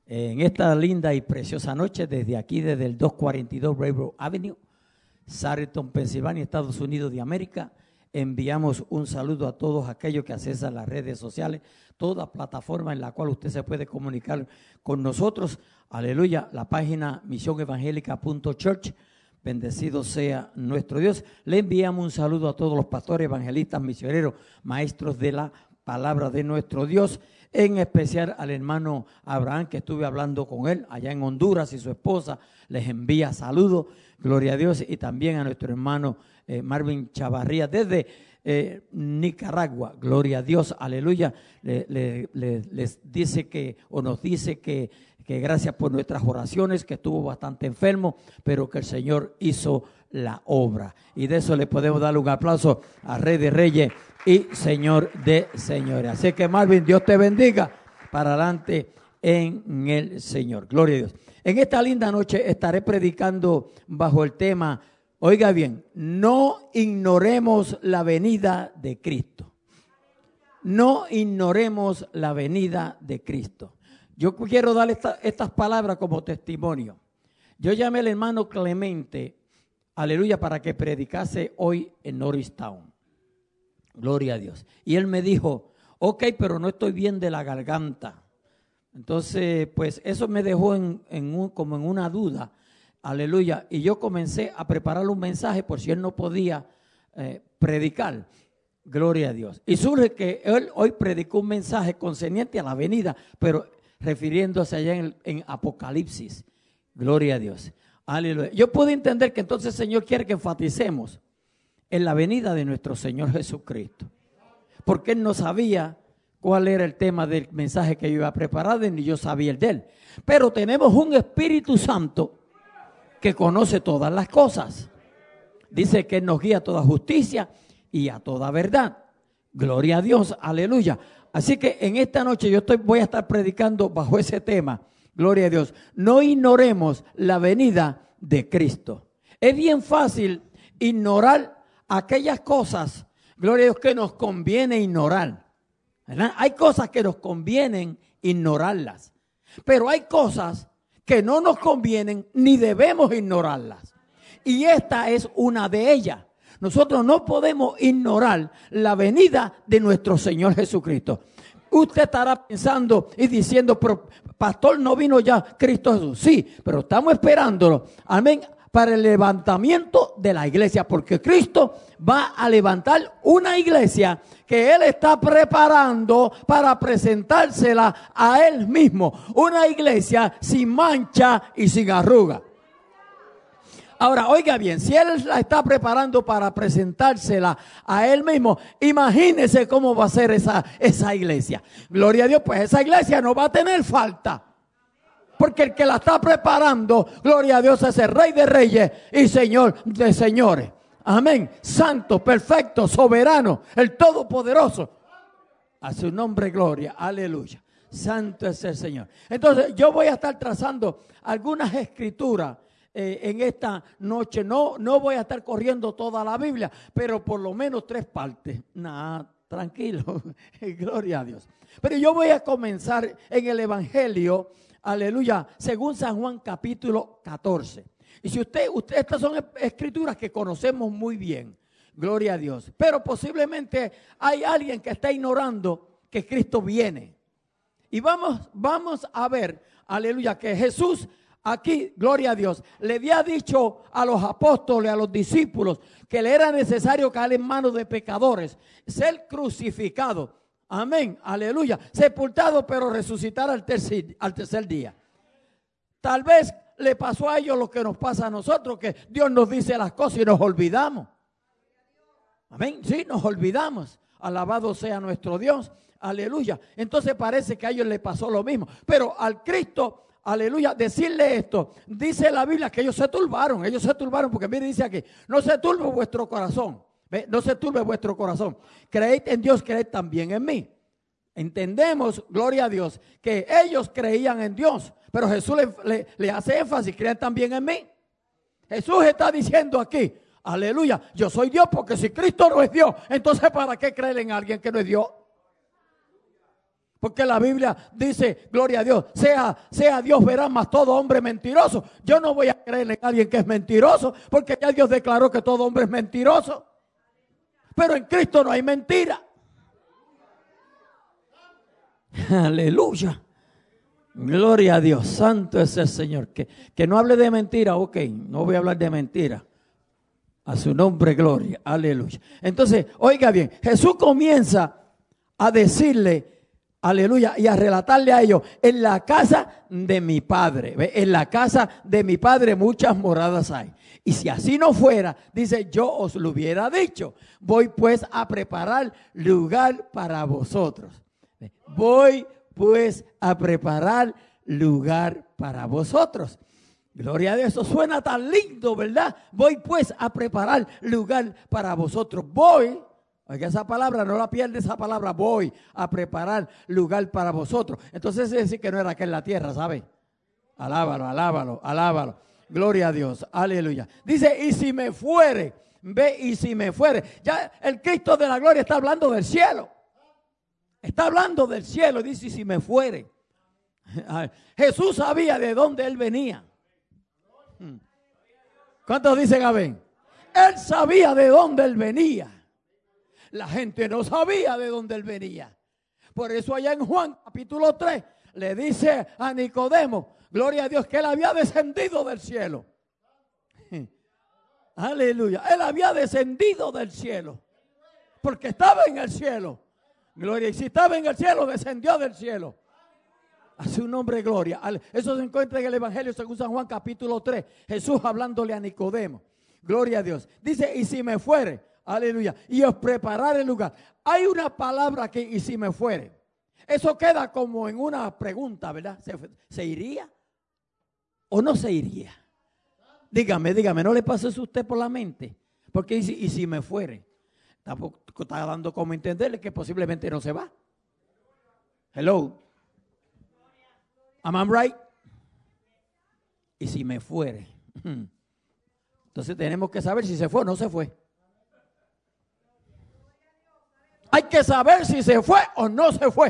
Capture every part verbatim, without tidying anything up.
En esta linda y preciosa noche, desde aquí, desde el doscientos cuarenta y dos Railroad Avenue, Sargent, Pensilvania, Estados Unidos de América, enviamos un saludo a todos aquellos que accesan las redes sociales, toda plataforma en la cual usted se puede comunicar con nosotros. Aleluya, la página misión evangélica punto church. Bendecido sea nuestro Dios. Le enviamos un saludo a todos los pastores, evangelistas, misioneros, maestros de la palabra de nuestro Dios, en especial al hermano Abraham, que estuve hablando con él allá en Honduras, y su esposa les envía saludos, gloria a Dios, y también a nuestro hermano eh, Marvin Chavarría desde eh, Nicaragua, gloria a Dios, aleluya. Le, le, le, les dice que, o nos dice que, que gracias por nuestras oraciones, que estuvo bastante enfermo, pero que el Señor hizo la obra, y de eso le podemos dar un aplauso a Rey de Reyes y Señor de señores. Así que, Marvin, Dios te bendiga para adelante en el Señor. Gloria a Dios. En esta linda noche estaré predicando bajo el tema, oiga bien, no ignoremos la venida de Cristo. No ignoremos la venida de Cristo. Yo quiero dar esta, estas palabras como testimonio. Yo llamé al hermano Clemente, aleluya, para que predicase hoy en Norristown. Gloria a Dios. Y él me dijo, ok, pero no estoy bien de la garganta. Entonces, pues eso me dejó en, en un, como en una duda. Aleluya. Y yo comencé a preparar un mensaje por si él no podía eh, predicar. Gloria a Dios. Y surge que él hoy predicó un mensaje concerniente a la venida, pero refiriéndose allá en, en Apocalipsis. Gloria a Dios. Aleluya. Yo puedo entender que entonces el Señor quiere que enfaticemos en la venida de nuestro Señor Jesucristo, porque Él no sabía cuál era el tema del mensaje que yo iba a preparar, ni yo sabía el de Él. Pero tenemos un Espíritu Santo que conoce todas las cosas. Dice que Él nos guía a toda justicia y a toda verdad. Gloria a Dios, aleluya. Así que en esta noche yo estoy, voy a estar predicando bajo ese tema. Gloria a Dios. No ignoremos la venida de Cristo. Es bien fácil ignorar aquellas cosas, gloria a Dios, que nos conviene ignorar, ¿verdad? Hay cosas que nos convienen ignorarlas, pero hay cosas que no nos convienen ni debemos ignorarlas. Y esta es una de ellas. Nosotros no podemos ignorar la venida de nuestro Señor Jesucristo. Usted estará pensando y diciendo, pero pastor, ¿no vino ya Cristo Jesús? Sí, pero estamos esperándolo. Amén. Para el levantamiento de la iglesia, porque Cristo va a levantar una iglesia que Él está preparando para presentársela a Él mismo. Una iglesia sin mancha y sin arruga. Ahora, oiga bien, si Él la está preparando para presentársela a Él mismo, imagínese cómo va a ser esa, esa iglesia. Gloria a Dios, pues esa iglesia no va a tener falta. Porque el que la está preparando, gloria a Dios, es el Rey de Reyes y Señor de Señores. Amén. Santo, perfecto, soberano, el Todopoderoso. A su nombre, gloria. Aleluya. Santo es el Señor. Entonces, yo voy a estar trazando algunas escrituras eh, en esta noche. No, no voy a estar corriendo toda la Biblia, pero por lo menos tres partes. Nada, tranquilo. Gloria a Dios. Pero yo voy a comenzar en el Evangelio, aleluya, según San Juan capítulo catorce. Y si usted, usted, estas son escrituras que conocemos muy bien, gloria a Dios. Pero posiblemente hay alguien que está ignorando que Cristo viene. Y vamos, vamos a ver, aleluya, que Jesús aquí, gloria a Dios, le había dicho a los apóstoles, a los discípulos, que le era necesario caer en manos de pecadores, ser crucificado. Amén, aleluya, sepultado pero resucitar al tercer, al tercer día. Tal vez le pasó a ellos lo que nos pasa a nosotros, que Dios nos dice las cosas y nos olvidamos. Amén, sí, nos olvidamos. Alabado sea nuestro Dios, aleluya. Entonces parece que a ellos les pasó lo mismo. Pero al Cristo, aleluya, decirle esto, dice la Biblia que ellos se turbaron, ellos se turbaron porque mire, dice aquí, no se turbe vuestro corazón. No se turbe vuestro corazón. Creed en Dios, creed también en mí. Entendemos, gloria a Dios, que ellos creían en Dios, pero Jesús le, le, le hace énfasis, crean también en mí. Jesús está diciendo aquí, aleluya, yo soy Dios, porque si Cristo no es Dios, entonces ¿para qué creer en alguien que no es Dios? Porque la Biblia dice, gloria a Dios, sea, sea Dios verá más todo hombre mentiroso. Yo no voy a creer en alguien que es mentiroso, porque ya Dios declaró que todo hombre es mentiroso. Pero en Cristo no hay mentira. Aleluya. Gloria a Dios. Santo es el Señor. Que, que no hable de mentira, ok, no voy a hablar de mentira. A su nombre, gloria. Aleluya. Entonces, oiga bien, Jesús comienza a decirle, aleluya, y a relatarle a ellos, en la casa de mi Padre, ¿ve? En la casa de mi Padre muchas moradas hay. Y si así no fuera, dice, yo os lo hubiera dicho. Voy pues a preparar lugar para vosotros. Voy pues a preparar lugar para vosotros. Gloria a Dios, eso suena tan lindo, ¿verdad? Voy pues a preparar lugar para vosotros. Voy. Oiga, esa palabra, no la pierde esa palabra, voy a preparar lugar para vosotros. Entonces es decir que no era que en la tierra, ¿sabe? Alábalo, alábalo, alábalo. Gloria a Dios, aleluya. Dice, y si me fuere, ve, y si me fuere. Ya el Cristo de la gloria está hablando del cielo. Está hablando del cielo, dice, y si me fuere. Jesús sabía de dónde él venía. ¿Cuántos dicen amén? Él sabía de dónde él venía. La gente no sabía de dónde él venía. Por eso allá en Juan capítulo tres le dice a Nicodemo, gloria a Dios, que él había descendido del cielo. Aleluya. Él había descendido del cielo. Porque estaba en el cielo. Gloria. Y si estaba en el cielo, descendió del cielo. A su nombre, gloria. Eso se encuentra en el Evangelio según San Juan capítulo tres. Jesús hablándole a Nicodemo. Gloria a Dios. Dice, y si me fuere. Aleluya. Y os preparar el lugar. Hay una palabra que, y si me fuere. Eso queda como en una pregunta, ¿verdad? ¿Se, se iría o no se iría? Dígame, dígame, ¿no le pasa eso a usted por la mente? Porque y si, y si me fuere. Tampoco está dando como entenderle que posiblemente no se va. Hello. Am I right? Y si me fuere. Entonces tenemos que saber si se fue o no se fue. Hay que saber si se fue o no se fue.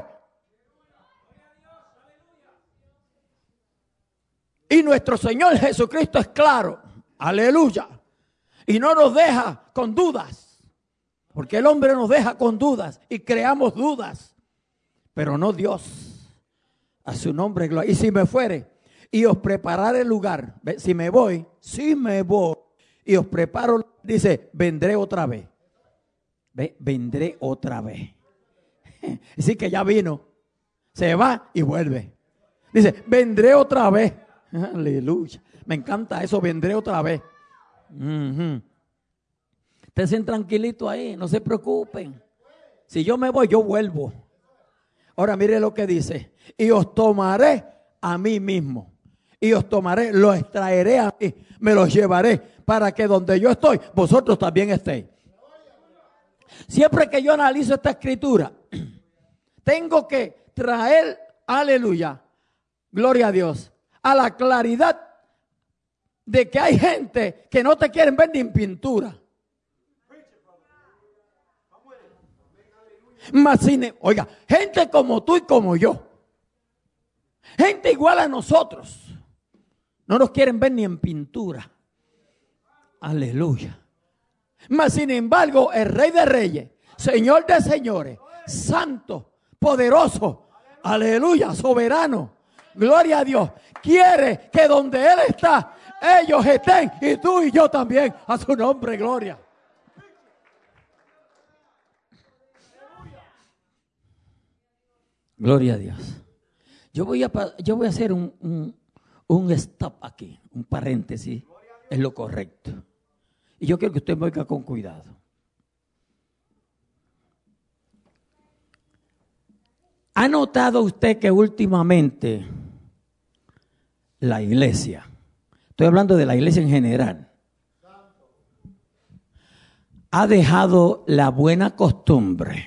Y nuestro Señor Jesucristo es claro. Aleluya. Y no nos deja con dudas. Porque el hombre nos deja con dudas y creamos dudas. Pero no Dios. A su nombre, gloria. Y si me fuere y os prepararé el lugar. Si me voy, si me voy y os preparo, dice, vendré otra vez. Ve, vendré otra vez. Así que ya vino. Se va y vuelve. Dice, vendré otra vez. Aleluya. Me encanta eso, vendré otra vez. Uh-huh. Estén tranquilitos ahí, no se preocupen. Si yo me voy, yo vuelvo. Ahora mire lo que dice. Y os tomaré a mí mismo. Y os tomaré, los extraeré a mí. Me los llevaré para que donde yo estoy, vosotros también estéis. Siempre que yo analizo esta escritura, tengo que traer, aleluya, gloria a Dios, a la claridad de que hay gente que no te quieren ver ni en pintura. Mas sin, oiga, gente como tú y como yo, gente igual a nosotros, no nos quieren ver ni en pintura. Aleluya. Mas sin embargo, el Rey de Reyes, Señor de Señores, Santo, Poderoso, aleluya, Soberano, gloria a Dios, quiere que donde Él está, ellos estén y tú y yo también, a su nombre, gloria. Gloria a Dios. Yo voy a, yo voy a hacer un, un, un stop aquí, un paréntesis, es lo correcto. Y yo quiero que usted me oiga con cuidado. ¿Ha notado usted que últimamente la iglesia, estoy hablando de la iglesia en general, ha dejado la buena costumbre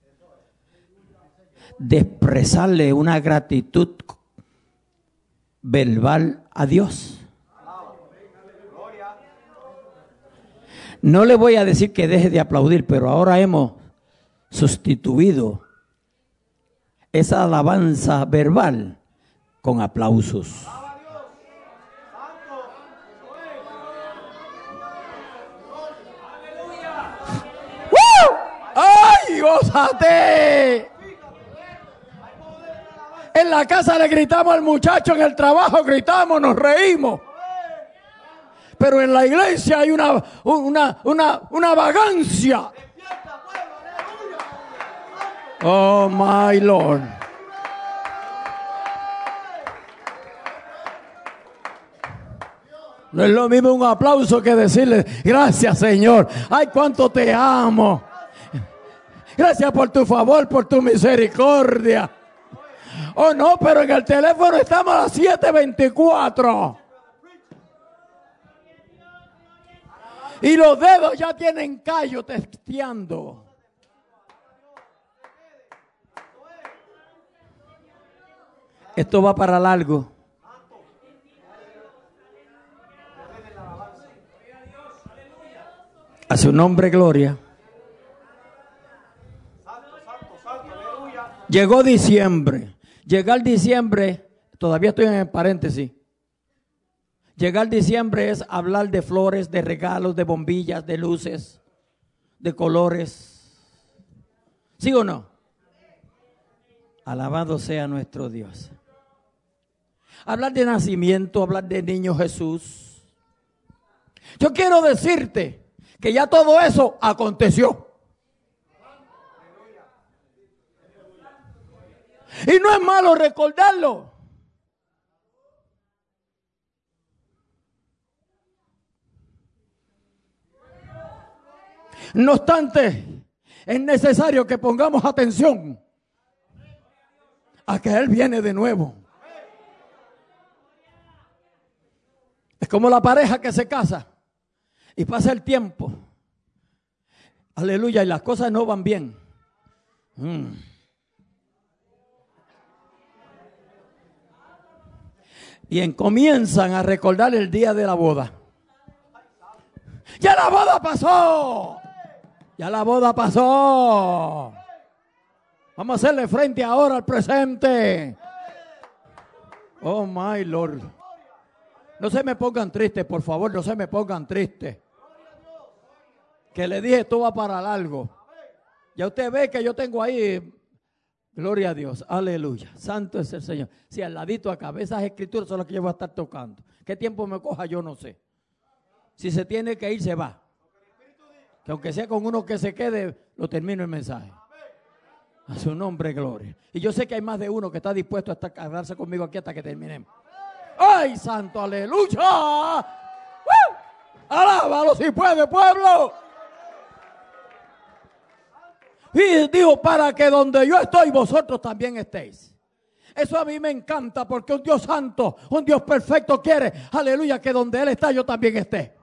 de expresarle una gratitud verbal a Dios? No le voy a decir que deje de aplaudir, pero ahora hemos sustituido esa alabanza verbal con aplausos. ¡Woo! ¡Ay, gózate! En la casa le gritamos al muchacho, en el trabajo gritamos, nos reímos. Pero en la iglesia hay una, una, una, una vagancia. Oh, my Lord. No es lo mismo un aplauso que decirle, gracias, Señor. Ay, cuánto te amo. Gracias por tu favor, por tu misericordia. Oh, no, pero en el teléfono estamos a las siete veinticuatro. Y los dedos ya tienen callo testeando. Esto va para largo. A su nombre, gloria. Llegó diciembre. Llegar diciembre, todavía estoy en el paréntesis. Llegar diciembre es hablar de flores, de regalos, de bombillas, de luces, de colores. ¿Sí o no? Alabado sea nuestro Dios. Hablar de nacimiento, hablar de niño Jesús. Yo quiero decirte que ya todo eso aconteció. Y no es malo recordarlo. No obstante, es necesario que pongamos atención a que Él viene de nuevo. Es como la pareja que se casa y pasa el tiempo. Aleluya, y las cosas no van bien. Mm. Y en, comienzan a recordar el día de la boda. ¡Ya la boda pasó! ¡Ya la boda pasó! Vamos a hacerle frente ahora al presente. Oh, my Lord. No se me pongan tristes, por favor, no se me pongan tristes. Que le dije, esto va para largo. Ya usted ve que yo tengo ahí, gloria a Dios, aleluya, santo es el Señor. Si al ladito acá, esas escrituras son las que yo voy a estar tocando. ¿Qué tiempo me coja? Yo no sé. Si se tiene que ir, se va. Que aunque sea con uno que se quede, lo termino el mensaje. A su nombre, gloria. Y yo sé que hay más de uno que está dispuesto a estar, a quedarse conmigo aquí hasta que terminemos. ¡Ay, santo, aleluya! ¡Uh! ¡Alábalo si puede, pueblo! Y digo, para que donde yo estoy, vosotros también estéis. Eso a mí me encanta, porque un Dios santo, un Dios perfecto quiere, aleluya, que donde Él está, yo también esté.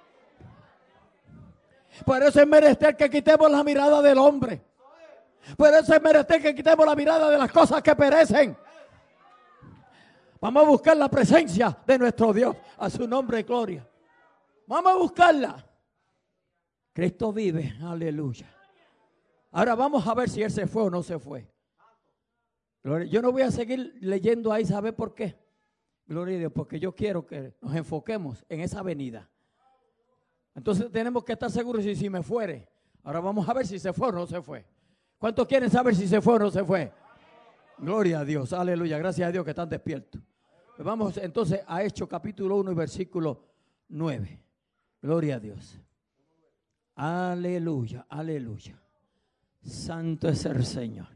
Por eso es menester que quitemos la mirada del hombre. Por eso es menester que quitemos la mirada de las cosas que perecen. Vamos a buscar la presencia de nuestro Dios. A su nombre, gloria. Vamos a buscarla. Cristo vive, aleluya. Ahora vamos a ver si Él se fue o no se fue. Gloria. Yo no voy a seguir leyendo ahí, ¿sabe por qué? Gloria a Dios, porque yo quiero que nos enfoquemos en esa venida. Entonces tenemos que estar seguros si, si me fuere. Ahora vamos a ver si se fue o no se fue. ¿Cuántos quieren saber si se fue o no se fue? Gloria a Dios, aleluya, gracias a Dios que están despiertos. Pues vamos entonces a Hechos capítulo uno y versículo nueve. Gloria a Dios. Aleluya, aleluya. Santo es el Señor.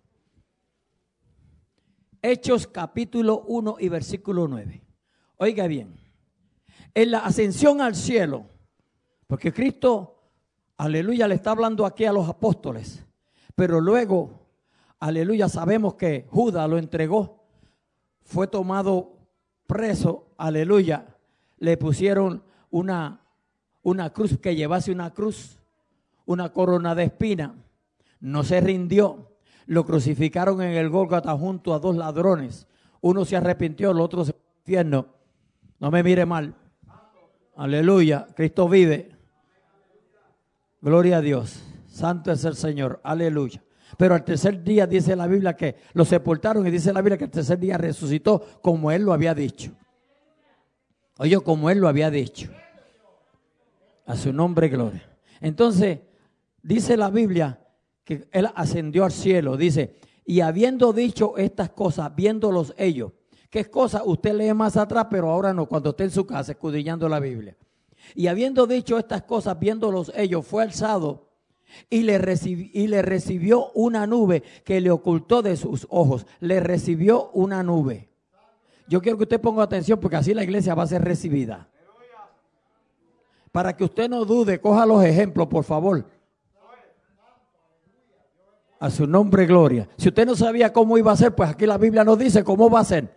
Hechos capítulo uno y versículo nueve. Oiga bien, en la ascensión al cielo, porque Cristo, aleluya, le está hablando aquí a los apóstoles, pero luego, aleluya, sabemos que Judas lo entregó, fue tomado preso, aleluya, le pusieron una, una cruz, que llevase una cruz, una corona de espina, no se rindió, lo crucificaron en el Gólgota junto a dos ladrones, uno se arrepintió, el otro se fue al infierno. No me mire mal, aleluya, Cristo vive, gloria a Dios, santo es el Señor, aleluya. Pero al tercer día dice la Biblia que lo sepultaron y dice la Biblia que al tercer día resucitó como Él lo había dicho. Oye, como Él lo había dicho. A su nombre, gloria. Entonces, dice la Biblia que Él ascendió al cielo. Dice, y habiendo dicho estas cosas, viéndolos ellos. ¿Qué cosa? Usted lee más atrás, pero ahora no, cuando esté en su casa escudriñando la Biblia. Y habiendo dicho estas cosas, viéndolos ellos, fue alzado y le, recibi- y le recibió una nube que le ocultó de sus ojos. Le recibió una nube. Yo quiero que usted ponga atención porque así la iglesia va a ser recibida. Para que usted no dude, coja los ejemplos, por favor. A su nombre, gloria. Si usted no sabía cómo iba a ser, pues aquí la Biblia nos dice cómo va a ser.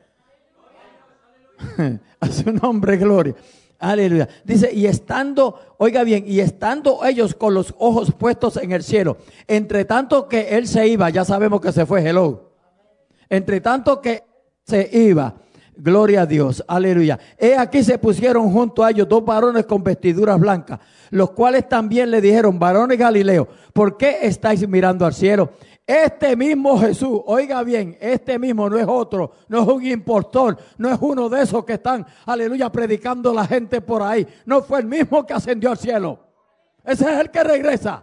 A su nombre, gloria. Aleluya. Dice, y estando, oiga bien, y estando ellos con los ojos puestos en el cielo, entre tanto que él se iba, ya sabemos que se fue, hello. Entre tanto que se iba, gloria a Dios, aleluya. He aquí se pusieron junto a ellos dos varones con vestiduras blancas, los cuales también le dijeron, varones Galileo, ¿por qué estáis mirando al cielo? Este mismo Jesús, oiga bien, este mismo no es otro, no es un impostor, no es uno de esos que están, aleluya, predicando a la gente por ahí. No fue el mismo que ascendió al cielo. Ese es el que regresa.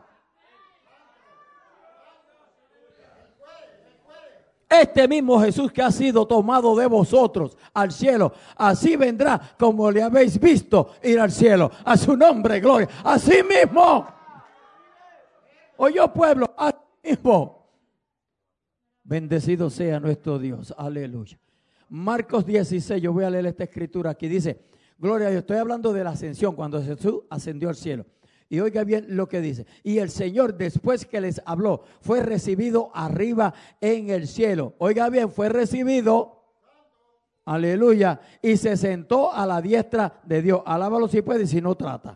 Este mismo Jesús que ha sido tomado de vosotros al cielo, así vendrá como le habéis visto ir al cielo. A su nombre, gloria. Así mismo. Oye, pueblo, así mismo. Bendecido sea nuestro Dios, aleluya. Marcos dieciséis, yo voy a leer esta escritura aquí, dice, gloria a Dios, estoy hablando de la ascensión, cuando Jesús ascendió al cielo. Y oiga bien lo que dice, y el Señor después que les habló, fue recibido arriba en el cielo. Oiga bien, fue recibido, aleluya, y se sentó a la diestra de Dios. Alábalo si puede y si no trata.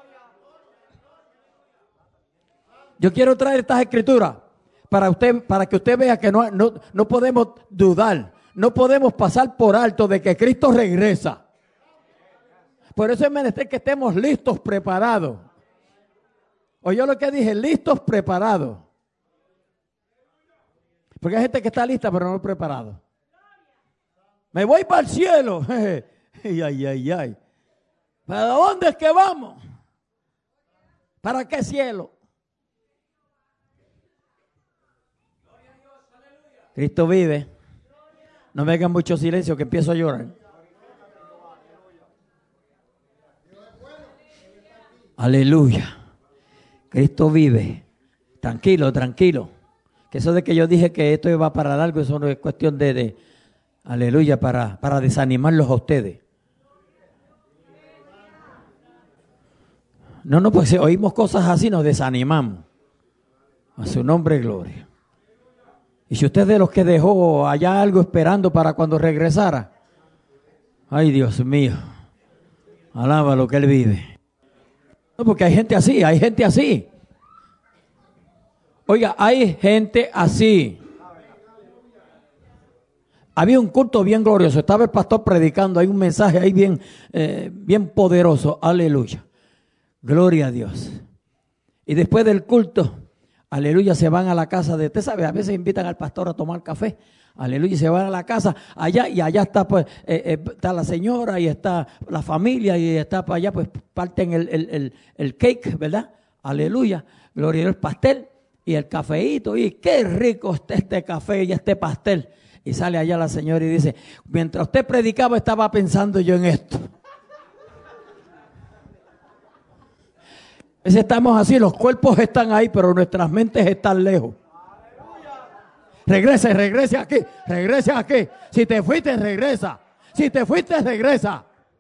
Yo quiero traer estas escrituras. Para usted, para que usted vea que no, no, no podemos dudar, no podemos pasar por alto de que Cristo regresa. Por eso es menester que estemos listos, preparados. Oye lo que dije, listos, preparados. Porque hay gente que está lista pero no preparado. Me voy para el cielo. Ay, ay, ay, ay. ¿Para dónde es que vamos? ¿Para qué cielo? Cristo vive. No me hagan mucho silencio que empiezo a llorar. Aleluya. Cristo vive. Tranquilo, tranquilo. Que eso de que yo dije que esto iba para largo, eso no es cuestión de, de aleluya, para, para desanimarlos a ustedes. No, no, pues si oímos cosas así nos desanimamos. A su nombre, gloria. Y si usted es de los que dejó allá algo esperando para cuando regresara, ay Dios mío, alaba lo que Él vive. No, porque hay gente así, hay gente así. Oiga, hay gente así. Había un culto bien glorioso, estaba el pastor predicando, hay un mensaje ahí bien, eh, bien poderoso, aleluya. Gloria a Dios. Y después del culto, aleluya, se van a la casa de, usted sabe, a veces invitan al pastor a tomar café, aleluya, y se van a la casa allá y allá está pues eh, eh, está la señora y está la familia y está para allá pues parten el, el, el, el cake, ¿verdad? Aleluya, gloria a Dios, el pastel y el cafeíto y qué rico está este café y este pastel. Y sale allá la señora y dice, mientras usted predicaba estaba pensando yo en esto. Es estamos así, los cuerpos están ahí, pero nuestras mentes están lejos. Regrese, regrese aquí, regrese aquí. Si te fuiste, regresa. Si te fuiste, regresa.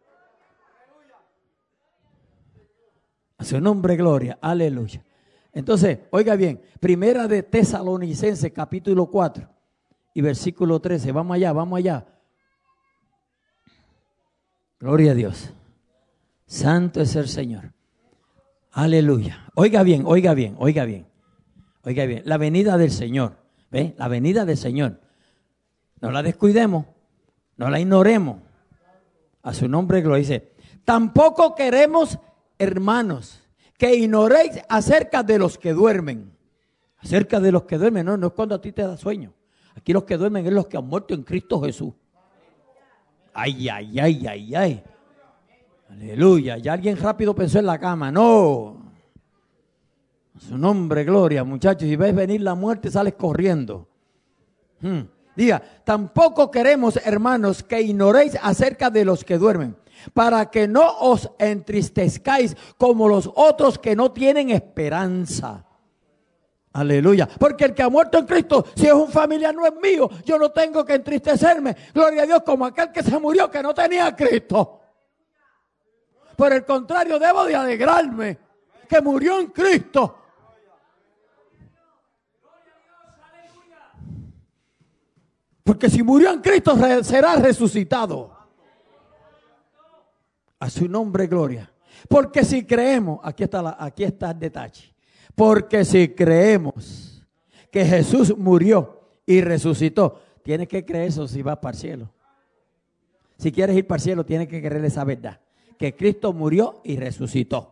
A su nombre, gloria, aleluya. Entonces, oiga bien, primera de Tesalonicenses, capítulo cuatro y versículo trece. Vamos allá, vamos allá. Gloria a Dios. Santo es el Señor. Aleluya. Oiga bien, oiga bien, oiga bien. Oiga bien, la venida del Señor. ¿Ve? La venida del Señor. No la descuidemos, no la ignoremos. A su nombre lo dice. Tampoco queremos, hermanos, que ignoréis acerca de los que duermen. Acerca de los que duermen, no, no es cuando a ti te da sueño. Aquí los que duermen es los que han muerto en Cristo Jesús. Ay, ay, ay, ay, ay. Aleluya. Ya alguien rápido pensó en la cama. No. A su nombre, gloria, muchachos. Si ves venir la muerte, sales corriendo. Hmm. Diga, tampoco queremos, hermanos, que ignoréis acerca de los que duermen, para que no os entristezcáis como los otros que no tienen esperanza. Aleluya. Porque el que ha muerto en Cristo, si es un familiar, no es mío. Yo no tengo que entristecerme. Gloria a Dios, como aquel que se murió que no tenía a Cristo. Por el contrario, debo de alegrarme que murió en Cristo. Porque si murió en Cristo, será resucitado. A su nombre, gloria. Porque si creemos, aquí está, la, aquí está el detalle. Porque si creemos que Jesús murió y resucitó, tienes que creer eso si vas para el cielo. Si quieres ir para el cielo, tienes que creer esa verdad. Que Cristo murió y resucitó.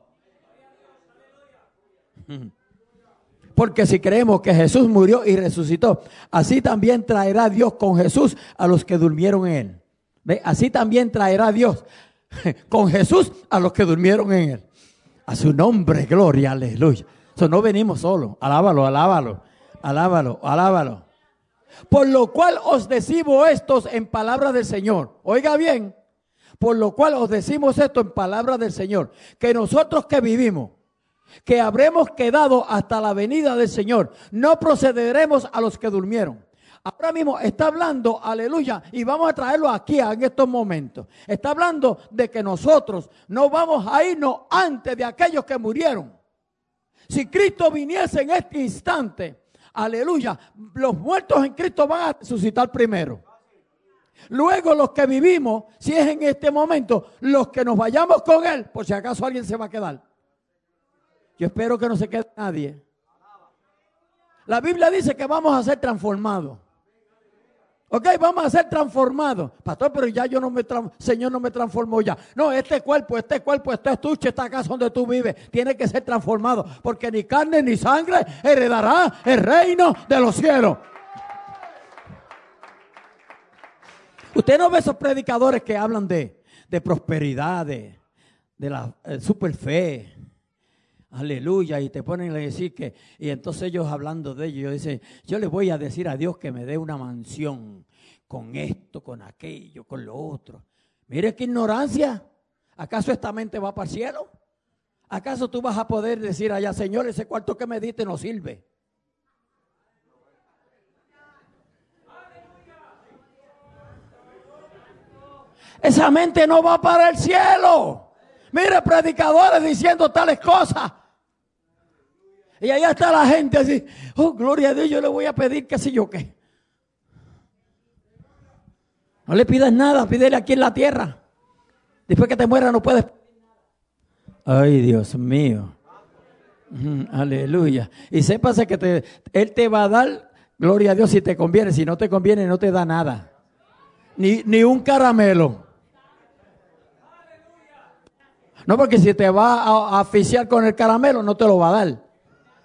Porque si creemos que Jesús murió y resucitó, así también traerá Dios con Jesús a los que durmieron en él. ¿Ve? Así también traerá Dios con Jesús a los que durmieron en él. A su nombre, gloria, aleluya. So, no venimos solos. Alábalo, alábalo, alábalo, alábalo. Por lo cual os decimos estos en palabra del Señor. Oiga bien. Por lo cual os decimos esto en palabra del Señor. Que nosotros que vivimos, que habremos quedado hasta la venida del Señor, no procederemos a los que durmieron. Ahora mismo está hablando, aleluya, y vamos a traerlo aquí en estos momentos. Está hablando de que nosotros no vamos a irnos antes de aquellos que murieron. Si Cristo viniese en este instante, aleluya, los muertos en Cristo van a resucitar primero. Luego los que vivimos, si es en este momento, los que nos vayamos con Él, por si acaso alguien se va a quedar. Yo espero que no se quede nadie. La Biblia dice que vamos a ser transformados. Ok, vamos a ser transformados. Pastor, pero ya yo no me, Señor no me transformó ya. No, este cuerpo, este cuerpo, este estuche, esta casa donde tú vives, tiene que ser transformado. Porque ni carne ni sangre heredará el reino de los cielos. Usted no ve esos predicadores que hablan de, de prosperidad, de, de la eh, super fe. Aleluya, y te ponen a decir que, y entonces ellos hablando de ellos, dicen, yo le voy a decir a Dios que me dé una mansión con esto, con aquello, con lo otro. Mire qué ignorancia. ¿Acaso esta mente va para el cielo? ¿Acaso tú vas a poder decir allá, Señor, ese cuarto que me diste no sirve? Esa mente no va para el cielo. Mire, predicadores diciendo tales cosas. Y allá está la gente así, oh, gloria a Dios, yo le voy a pedir qué sé yo qué. No le pidas nada, pídele aquí en la tierra. Después que te mueras no puedes. Ay, Dios mío. Mm, aleluya. Y sépase que te, Él te va a dar, gloria a Dios, si te conviene. Si no te conviene, no te da nada. Ni, ni un caramelo. No, porque si te va a, a asfixiar con el caramelo, no te lo va a dar.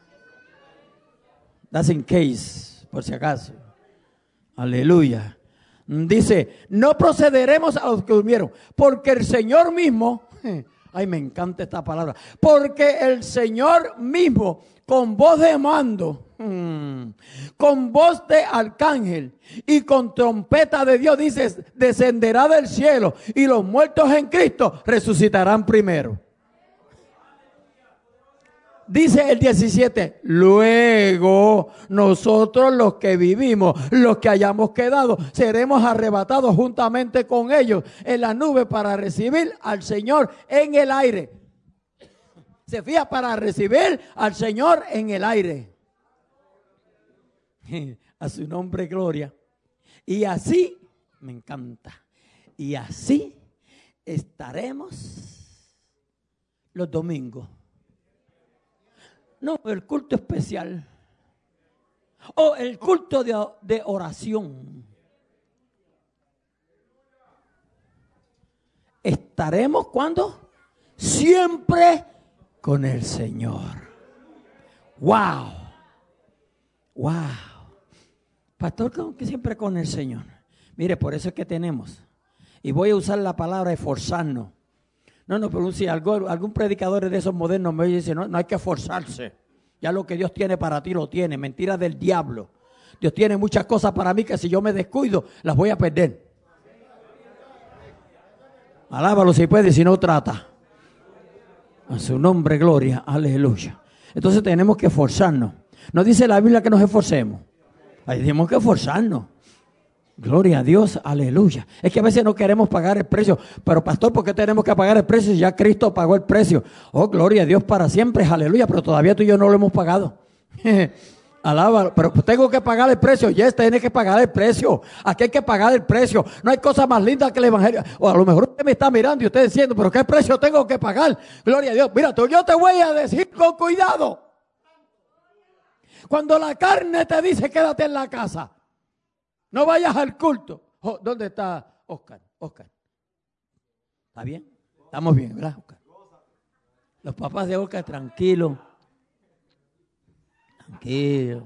That's in case, por si acaso. Aleluya. Dice, no procederemos a los que durmieron, porque el Señor mismo, ay, me encanta esta palabra, porque el Señor mismo, con voz de mando, con voz de arcángel y con trompeta de Dios, dice, descenderá del cielo y los muertos en Cristo resucitarán primero. Dice el diecisiete, luego nosotros los que vivimos, los que hayamos quedado, seremos arrebatados juntamente con ellos en las nubes para recibir al Señor en el aire. Se fija, para recibir al Señor en el aire. A su nombre, gloria. Y así, me encanta, y así estaremos los domingos. No, el culto especial. O el culto de, de oración. ¿Estaremos cuándo? Siempre con el Señor. ¡Wow! Wow. Pastor, como que siempre con el Señor. Mire, por eso es que tenemos. Y voy a usar la palabra esforzarnos. No, no, pero si algo, algún predicador de esos modernos me dice, no, no hay que esforzarse. Ya lo que Dios tiene para ti lo tiene. Mentira del diablo. Dios tiene muchas cosas para mí que si yo me descuido, las voy a perder. Alábalo si puede, si no trata. A su nombre, gloria, aleluya. Entonces tenemos que esforzarnos. No dice la Biblia que nos esforcemos. Ahí tenemos que esforzarnos. Gloria a Dios, aleluya. Es que a veces no queremos pagar el precio. Pero pastor, ¿por qué tenemos que pagar el precio si ya Cristo pagó el precio? Oh, gloria a Dios para siempre, aleluya. Pero todavía tú y yo no lo hemos pagado. Alaba, pero tengo que pagar el precio. Yes, tienes que pagar el precio. Aquí hay que pagar el precio. No hay cosa más linda que el evangelio. O a lo mejor usted me está mirando y usted diciendo, pero ¿qué precio tengo que pagar? Gloria a Dios. Mira, tú, yo te voy a decir con cuidado. Cuando la carne te dice quédate en la casa, no vayas al culto. Oh, ¿dónde está Oscar? Oscar. ¿Está bien? Estamos bien, ¿verdad, Oscar? Los papás de Oscar, tranquilos. Tranquilo.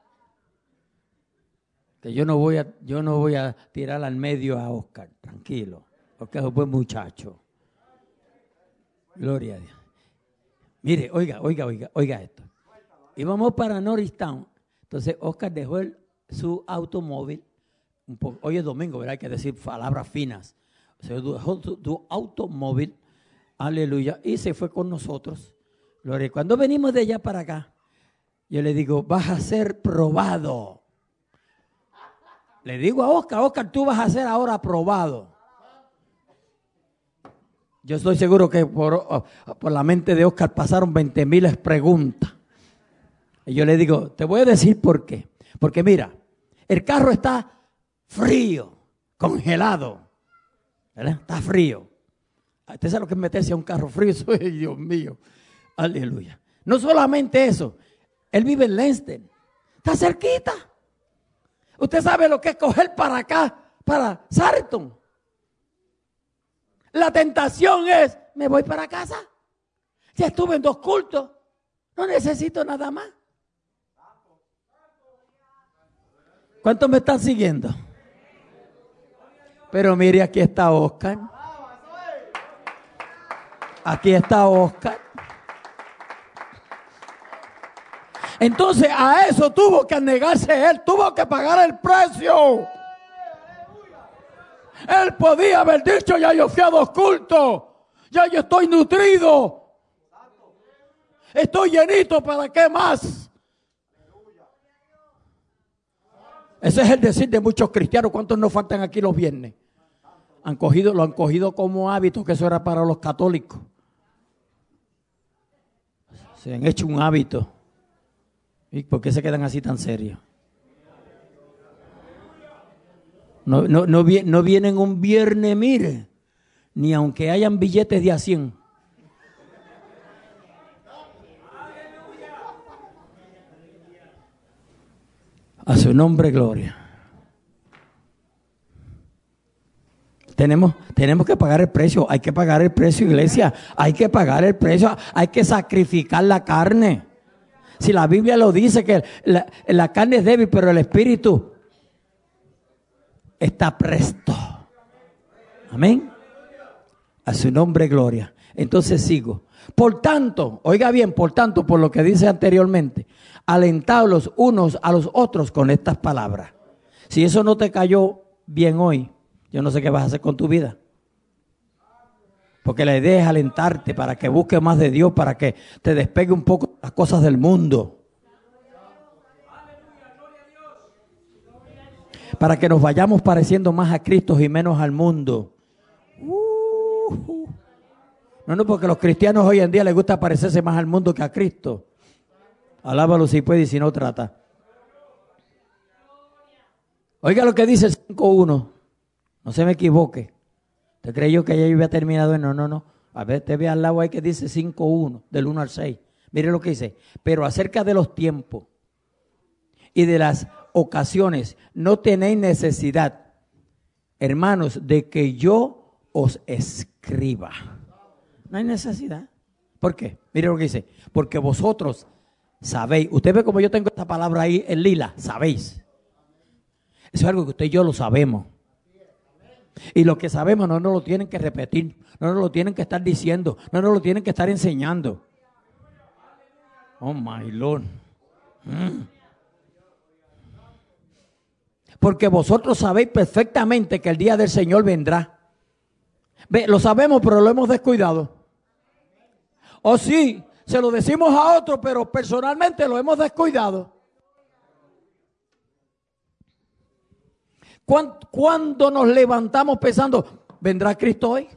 Que yo no voy a, yo no voy a tirar al medio a Oscar. Tranquilo. Oscar es un buen muchacho. Gloria a Dios. Mire, oiga, oiga, oiga, oiga esto. Íbamos para Norristown. Entonces Oscar dejó el, su automóvil. Un poco, hoy es domingo, ¿verdad? Hay que decir palabras finas. Se dejó su, su automóvil. Aleluya. Y se fue con nosotros. Gloria. Cuando venimos de allá para acá, yo le digo, vas a ser probado. Le digo a Oscar, Oscar, tú vas a ser ahora probado. Yo estoy seguro que por, por la mente de Oscar pasaron veinte mil preguntas. Y yo le digo, te voy a decir por qué. Porque mira, el carro está frío, congelado. ¿Verdad? Está frío. ¿Usted sabe lo que es meterse a un carro frío? Ay, Dios mío. Aleluya. No solamente eso. Él vive en Lensden. Está cerquita. Usted sabe lo que es coger para acá, para Sarton. La tentación es, me voy para casa. Ya estuve en dos cultos. No necesito nada más. ¿Cuántos me están siguiendo? Pero mire, aquí está Oscar. Aquí está Oscar. Entonces a eso tuvo que negarse él, tuvo que pagar el precio. Él podía haber dicho, ya yo fui a dos cultos, ya yo estoy nutrido, estoy llenito, ¿para qué más? Ese es el decir de muchos cristianos. ¿Cuántos nos faltan aquí los viernes? Han cogido, lo han cogido como hábito, que eso era para los católicos. Se han hecho un hábito. ¿Y por qué se quedan así tan serios? No, no, no, no vienen un viernes, mire, ni aunque hayan billetes de a cien. A su nombre, gloria. Tenemos, tenemos que pagar el precio, hay que pagar el precio, iglesia, hay que pagar el precio, hay que sacrificar la carne. Si la Biblia lo dice que la, la carne es débil, pero el espíritu está presto. Amén. A su nombre, gloria. Entonces sigo. Por tanto, oiga bien, por tanto, por lo que dice anteriormente, alentaos los unos a los otros con estas palabras. Si eso no te cayó bien hoy, yo no sé qué vas a hacer con tu vida. Porque la idea es alentarte para que busques más de Dios, para que te despegue un poco de las cosas del mundo. Para que nos vayamos pareciendo más a Cristo y menos al mundo. Uh, no, no, porque a los cristianos hoy en día les gusta parecerse más al mundo que a Cristo. Alábalo si puede y si no trata. Oiga lo que dice el cinco uno. No se me equivoque. ¿Usted creyó que ya había terminado? No, no, no. A ver, te ve al lado ahí que dice cinco uno, del uno al seis. Mire lo que dice. Pero acerca de los tiempos y de las ocasiones, no tenéis necesidad, hermanos, de que yo os escriba. No hay necesidad. ¿Por qué? Mire lo que dice. Porque vosotros Sabéis. Usted ve como yo tengo esta palabra ahí en lila. Sabéis. Eso es algo que usted y yo lo sabemos. Y lo que sabemos no nos lo tienen que repetir. No nos lo tienen que estar diciendo. No nos lo tienen que estar enseñando. Oh my Lord. Mm. Porque vosotros sabéis perfectamente que el día del Señor vendrá. Ve, lo sabemos, pero lo hemos descuidado. O sí, se lo decimos a otro, pero personalmente lo hemos descuidado. ¿Cuándo nos levantamos pensando, vendrá Cristo hoy?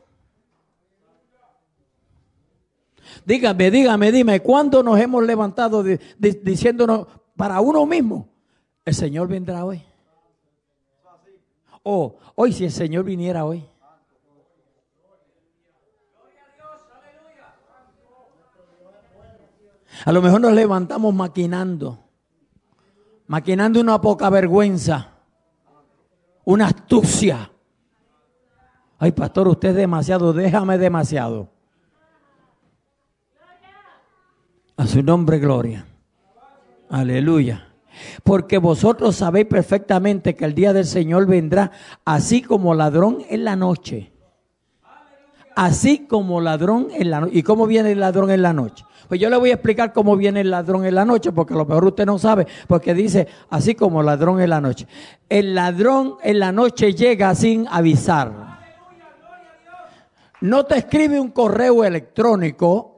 Dígame, dígame, dime, ¿cuándo nos hemos levantado de, de, diciéndonos para uno mismo, el Señor vendrá hoy? O hoy si el Señor viniera hoy. A lo mejor nos levantamos maquinando, maquinando una poca vergüenza, una astucia. Ay, pastor, usted es demasiado, déjame demasiado. A su nombre, gloria. Aleluya. Porque vosotros sabéis perfectamente que el día del Señor vendrá así como ladrón en la noche. Así como ladrón en la noche. ¿Y cómo viene el ladrón en la noche? Pues yo le voy a explicar cómo viene el ladrón en la noche, porque a lo mejor usted no sabe, porque dice así como ladrón en la noche. El ladrón en la noche llega sin avisar. No te escribe un correo electrónico.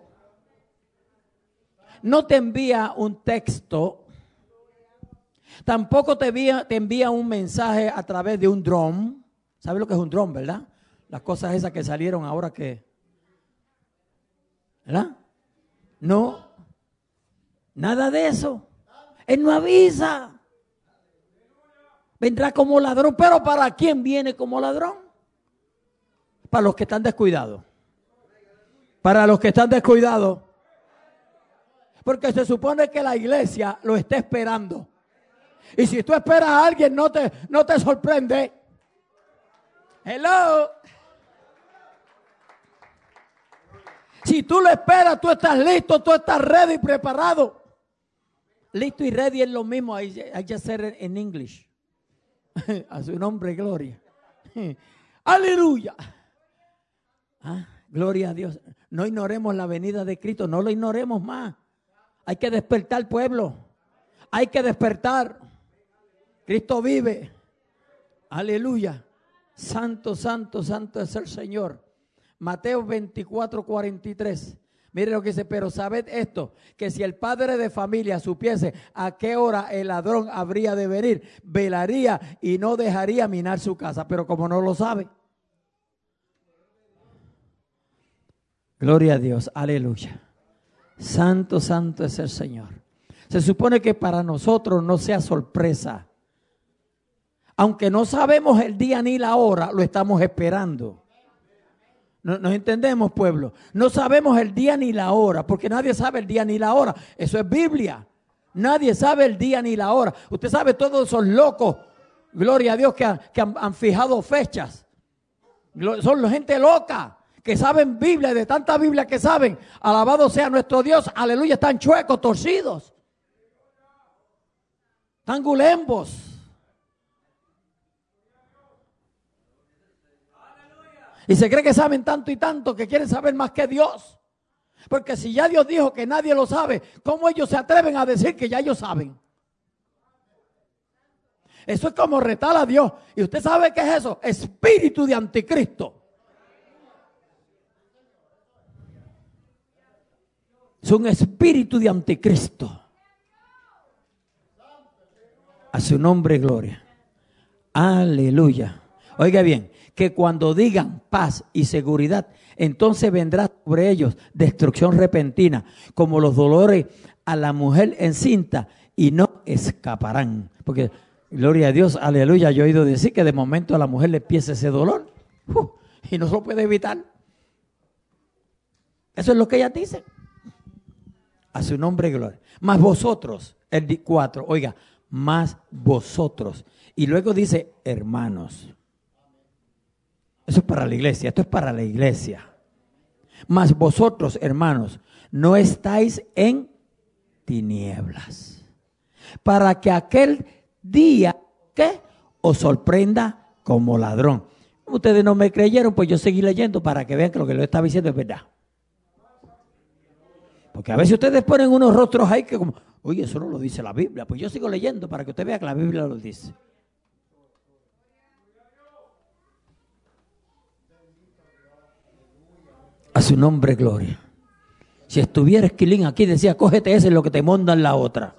No te envía un texto, tampoco te envía, te envía un mensaje a través de un drone. ¿Sabe lo que es un drone, verdad? Las cosas esas que salieron ahora que, ¿verdad? No, nada de eso. Él no avisa. Vendrá como ladrón, pero ¿para quién viene como ladrón? Para los que están descuidados. Para los que están descuidados. Porque se supone que la iglesia lo está esperando. Y si tú esperas a alguien, no te, no te sorprende. Hello. Si tú lo esperas, tú estás listo, tú estás ready y preparado. Listo y ready es lo mismo. I, I just said it in English. A su nombre, gloria. Aleluya. Ah, gloria a Dios. No ignoremos la venida de Cristo, no lo ignoremos más. Hay que despertar, pueblo. Hay que despertar. Cristo vive. Aleluya. Santo, santo, santo es el Señor. Mateo veinticuatro, cuarenta y tres. Mire lo que dice, pero sabed esto, que si el padre de familia supiese a qué hora el ladrón habría de venir, velaría y no dejaría minar su casa. Pero como no lo sabe. Gloria a Dios. Aleluya. Santo, santo es el Señor. Se supone que para nosotros no sea sorpresa. Aunque no sabemos el día ni la hora, lo estamos esperando. ¿Nos entendemos, pueblo? No sabemos el día ni la hora, porque nadie sabe el día ni la hora. Eso es Biblia. Nadie sabe el día ni la hora. Usted sabe, todos esos locos, gloria a Dios, que han, que han, han fijado fechas. Son la gente loca. Que saben Biblia, de tanta Biblia que saben, alabado sea nuestro Dios, aleluya, están chuecos, torcidos, están gulembos. Y se cree que saben tanto y tanto que quieren saber más que Dios. Porque si ya Dios dijo que nadie lo sabe, ¿cómo ellos se atreven a decir que ya ellos saben? Eso es como retar a Dios. ¿Y usted sabe qué es eso? Espíritu de anticristo. Es un espíritu de anticristo. A su nombre, gloria. Aleluya. Oiga bien, que cuando digan paz y seguridad, entonces vendrá sobre ellos destrucción repentina, como los dolores a la mujer encinta, y no escaparán. Porque, gloria a Dios, aleluya, yo he oído decir que de momento a la mujer le empieza ese dolor uh, y no se lo puede evitar. Eso es lo que ella dice. A su nombre, gloria. Más vosotros, el cuatro, oiga, más vosotros. Y luego dice, hermanos. Eso es para la iglesia, esto es para la iglesia. Mas vosotros, hermanos, no estáis en tinieblas, para que aquel día, ¿qué?, os sorprenda como ladrón. Ustedes no me creyeron, pues yo seguí leyendo para que vean que lo que les estaba diciendo es verdad. Porque a veces ustedes ponen unos rostros ahí que como, oye, eso no lo dice la Biblia. Pues yo sigo leyendo para que usted vea que la Biblia lo dice. A su nombre, gloria. Si estuviera Esquilín aquí, decía, cógete ese, lo que te mondan la otra.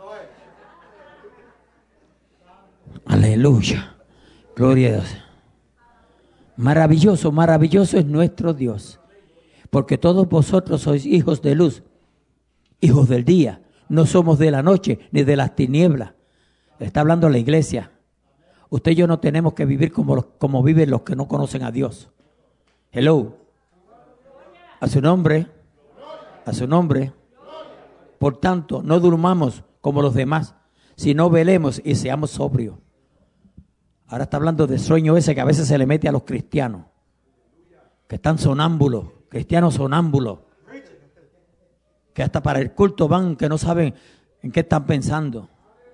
Aleluya. Gloria a Dios. Maravilloso, maravilloso es nuestro Dios. Porque todos vosotros sois hijos de luz, hijos del día. No somos de la noche ni de las tinieblas. Está hablando la iglesia. Usted y yo no tenemos que vivir como, como viven los que no conocen a Dios. Hello. A su nombre. A su nombre. Por tanto, no durmamos como los demás, sino velemos y seamos sobrios. Ahora está hablando del sueño ese que a veces se le mete a los cristianos, que están sonámbulos, cristianos sonámbulos, que hasta para el culto van, que no saben en qué están pensando.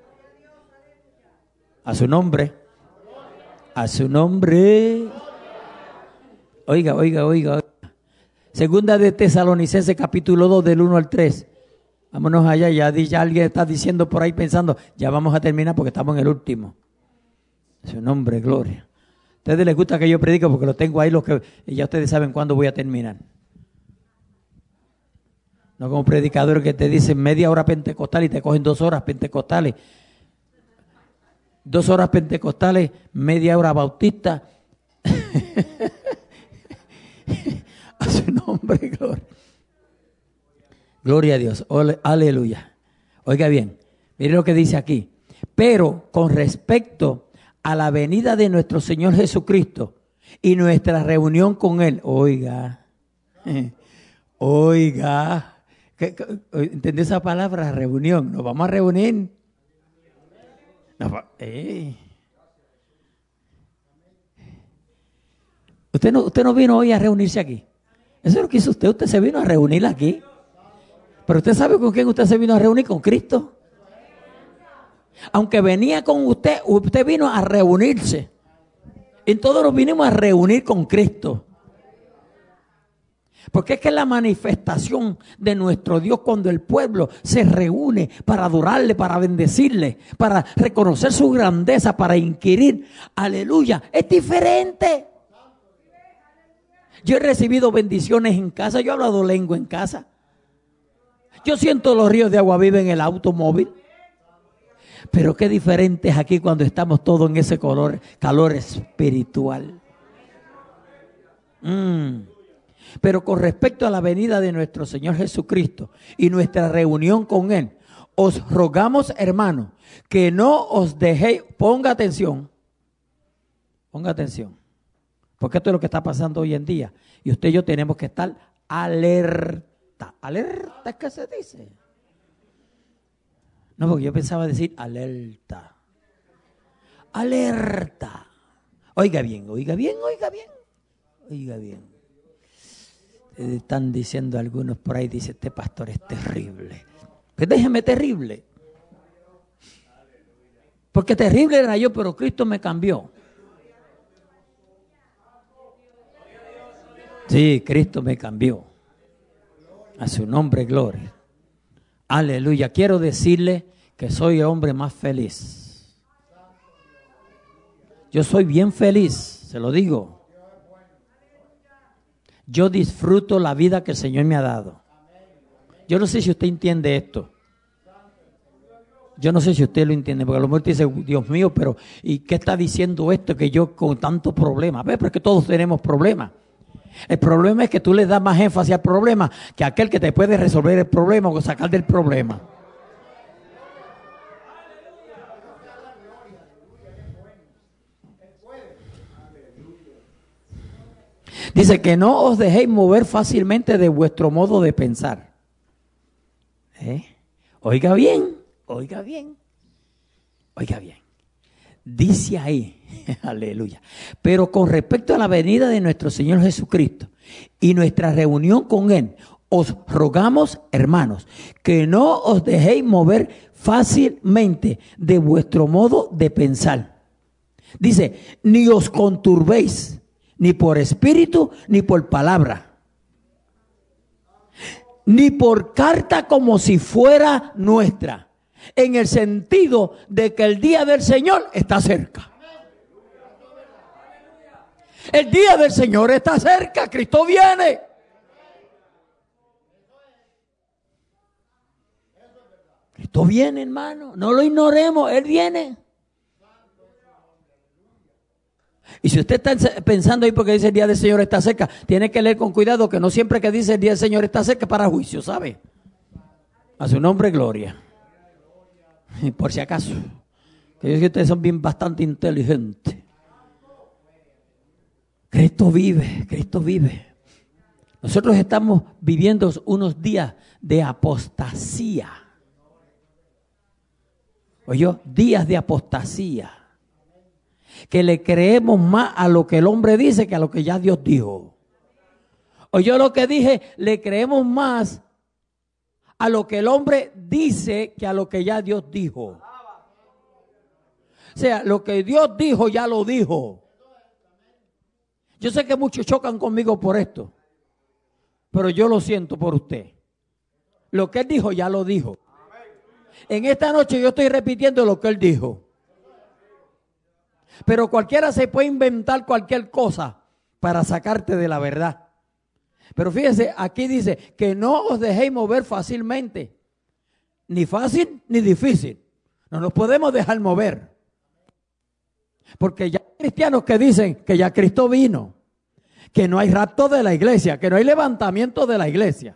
A su nombre. A su nombre. Oiga, oiga, oiga, oiga. Segunda de Tesalonicenses capítulo dos del uno al tres. Vámonos allá, ya, ya alguien está diciendo por ahí pensando, ya vamos a terminar porque estamos en el último. Su nombre, gloria. A ustedes les gusta que yo predique porque lo tengo ahí, los que ya ustedes saben cuándo voy a terminar. No como predicadores que te dicen media hora pentecostal y te cogen dos horas pentecostales. Dos horas pentecostales, media hora bautista. A su nombre, gloria. Gloria a Dios. Ole, aleluya. Oiga bien, mire lo que dice aquí. Pero con respecto a la venida de nuestro Señor Jesucristo y nuestra reunión con Él, oiga, oiga, ¿entendés esa palabra? Reunión. Nos vamos a reunir. Nos va, eh. Usted no, usted no vino hoy a reunirse aquí. Eso es lo que hizo usted. Usted se vino a reunir aquí. Pero usted sabe con quién usted se vino a reunir, con Cristo. Aunque venía con usted, usted vino a reunirse. Y todos nos vinimos a reunir con Cristo. Porque es que es la manifestación de nuestro Dios cuando el pueblo se reúne para adorarle, para bendecirle, para reconocer su grandeza, para inquirir. Aleluya, es diferente. Yo he recibido bendiciones en casa, yo he hablado lengua en casa. Yo siento los ríos de agua viva en el automóvil. Pero qué diferente es aquí cuando estamos todos en ese color, calor espiritual. Mm. Pero con respecto a la venida de nuestro Señor Jesucristo y nuestra reunión con Él, os rogamos, hermanos, que no os dejéis, ponga atención, ponga atención, porque esto es lo que está pasando hoy en día. Y usted y yo tenemos que estar alerta. ¿Alerta es que se dice? No, porque yo pensaba decir alerta. Alerta. Oiga bien, oiga bien, oiga bien, oiga bien. Están diciendo algunos por ahí, dice, este pastor es terrible. Pues déjeme terrible. Porque terrible era yo, pero Cristo me cambió. Sí, Cristo me cambió. A su nombre, gloria. Aleluya. Quiero decirle que soy el hombre más feliz. Yo soy bien feliz, se lo digo. Yo disfruto la vida que el Señor me ha dado. Yo no sé si usted entiende esto. Yo no sé si usted lo entiende, porque a lo mejor dice, Dios mío, pero ¿y qué está diciendo esto que yo con tantos problemas? ¿Ves? Porque todos tenemos problemas. El problema es que tú le das más énfasis al problema que a aquel que te puede resolver el problema o sacar del problema. Dice que no os dejéis mover fácilmente de vuestro modo de pensar. ¿Eh? Oiga bien, oiga bien, oiga bien. Dice ahí, aleluya. Pero con respecto a la venida de nuestro Señor Jesucristo y nuestra reunión con Él, os rogamos, hermanos, que no os dejéis mover fácilmente de vuestro modo de pensar. Dice, ni os conturbéis, ni por espíritu, ni por palabra, ni por carta como si fuera nuestra, en el sentido de que el día del Señor está cerca. El día del Señor está cerca, Cristo viene. Cristo viene, hermano, no lo ignoremos, Él viene. Y si usted está pensando ahí porque dice el día del Señor está cerca, tiene que leer con cuidado que no siempre que dice el día del Señor está cerca es para juicio, ¿sabe? A su nombre, gloria. Y por si acaso, que yo sé que ustedes son bien bastante inteligentes. Cristo vive, Cristo vive. Nosotros estamos viviendo unos días de apostasía. Oye, días de apostasía. Que le creemos más a lo que el hombre dice que a lo que ya Dios dijo. O yo lo que dije, le creemos más a lo que el hombre dice que a lo que ya Dios dijo. O sea, lo que Dios dijo ya lo dijo. Yo sé que muchos chocan conmigo por esto, pero yo lo siento por usted. Lo que Él dijo ya lo dijo. En esta noche yo estoy repitiendo lo que Él dijo. Pero cualquiera se puede inventar cualquier cosa para sacarte de la verdad. Pero fíjese, aquí dice que no os dejéis mover fácilmente. Ni fácil ni difícil. No nos podemos dejar mover. Porque ya hay cristianos que dicen que ya Cristo vino. Que no hay rapto de la iglesia. Que no hay levantamiento de la iglesia.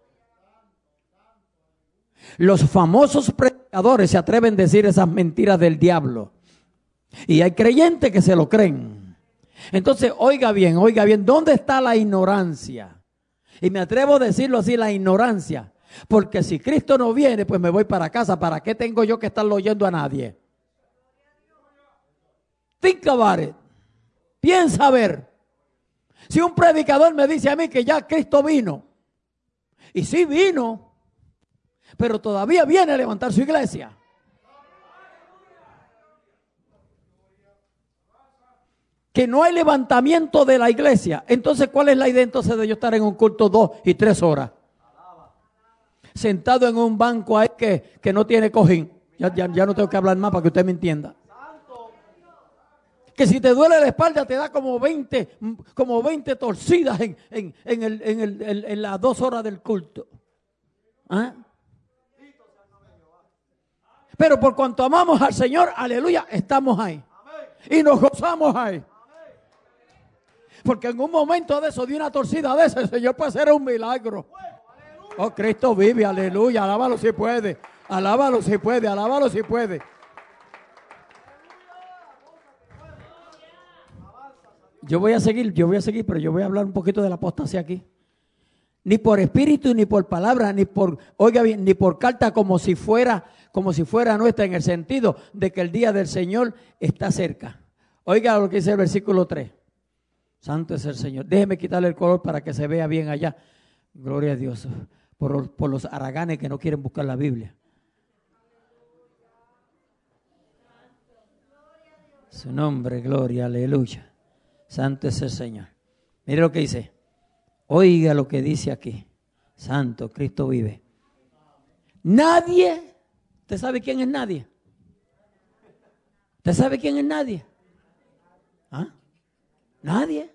Los famosos predicadores se atreven a decir esas mentiras del diablo. Y hay creyentes que se lo creen. Entonces, oiga bien, oiga bien, ¿dónde está la ignorancia? Y me atrevo a decirlo así, la ignorancia. Porque si Cristo no viene, pues me voy para casa. ¿Para qué tengo yo que estarlo oyendo a nadie? Think about it. Piensa a ver. Si un predicador me dice a mí que ya Cristo vino, y sí vino, pero todavía viene a levantar su iglesia. Que no hay levantamiento de la iglesia. Entonces, ¿cuál es la idea entonces de yo estar en un culto dos y tres horas? Sentado en un banco ahí que, que no tiene cojín. Ya, ya, ya no tengo que hablar más para que usted me entienda. Que si te duele la espalda te da como veinte, como veinte torcidas en, en, en, el, en, el, en, en las dos horas del culto. ¿Ah? Pero por cuanto amamos al Señor, aleluya, estamos ahí. Y nos gozamos ahí. Porque en un momento de eso, de una torcida de ese, el Señor puede hacer un milagro. Oh, Cristo vive, aleluya, alábalo si puede, alábalo si puede, alábalo si puede. Yo voy a seguir, yo voy a seguir, pero yo voy a hablar un poquito de la apostasía aquí. Ni por espíritu, ni por palabra, ni por, oiga bien, ni por carta como si fuera, como si fuera nuestra, en el sentido de que el día del Señor está cerca. Oiga lo que dice el versículo tres. Santo es el Señor. Déjeme quitarle el color para que se vea bien allá. Gloria a Dios. Por, por los haraganes que no quieren buscar la Biblia. Su nombre, gloria, aleluya. Santo es el Señor. Mire lo que dice. Oiga lo que dice aquí. Santo, Cristo vive. Nadie. ¿Usted sabe quién es nadie? ¿Usted sabe quién es nadie? ¿Ah? Nadie.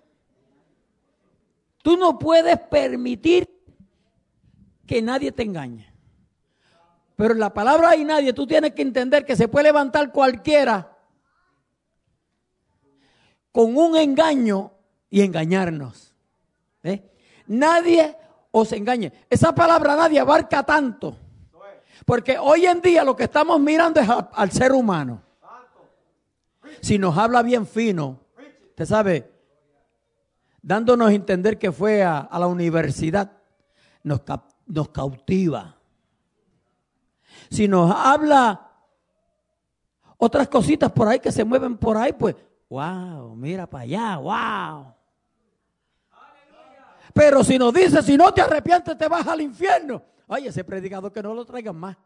Tú no puedes permitir que nadie te engañe. Pero en la palabra hay nadie, tú tienes que entender que se puede levantar cualquiera con un engaño y engañarnos. ¿Eh? Nadie os engañe. Esa palabra nadie abarca tanto. Porque hoy en día lo que estamos mirando es a, al ser humano. Si nos habla bien fino, usted sabe, dándonos a entender que fue a, a la universidad, nos, nos cautiva. Si nos habla otras cositas por ahí que se mueven por ahí, pues, wow, mira para allá, wow. Pero si nos dice, si no te arrepientes, te vas al infierno. Oye, ese predicador que no lo traigan más.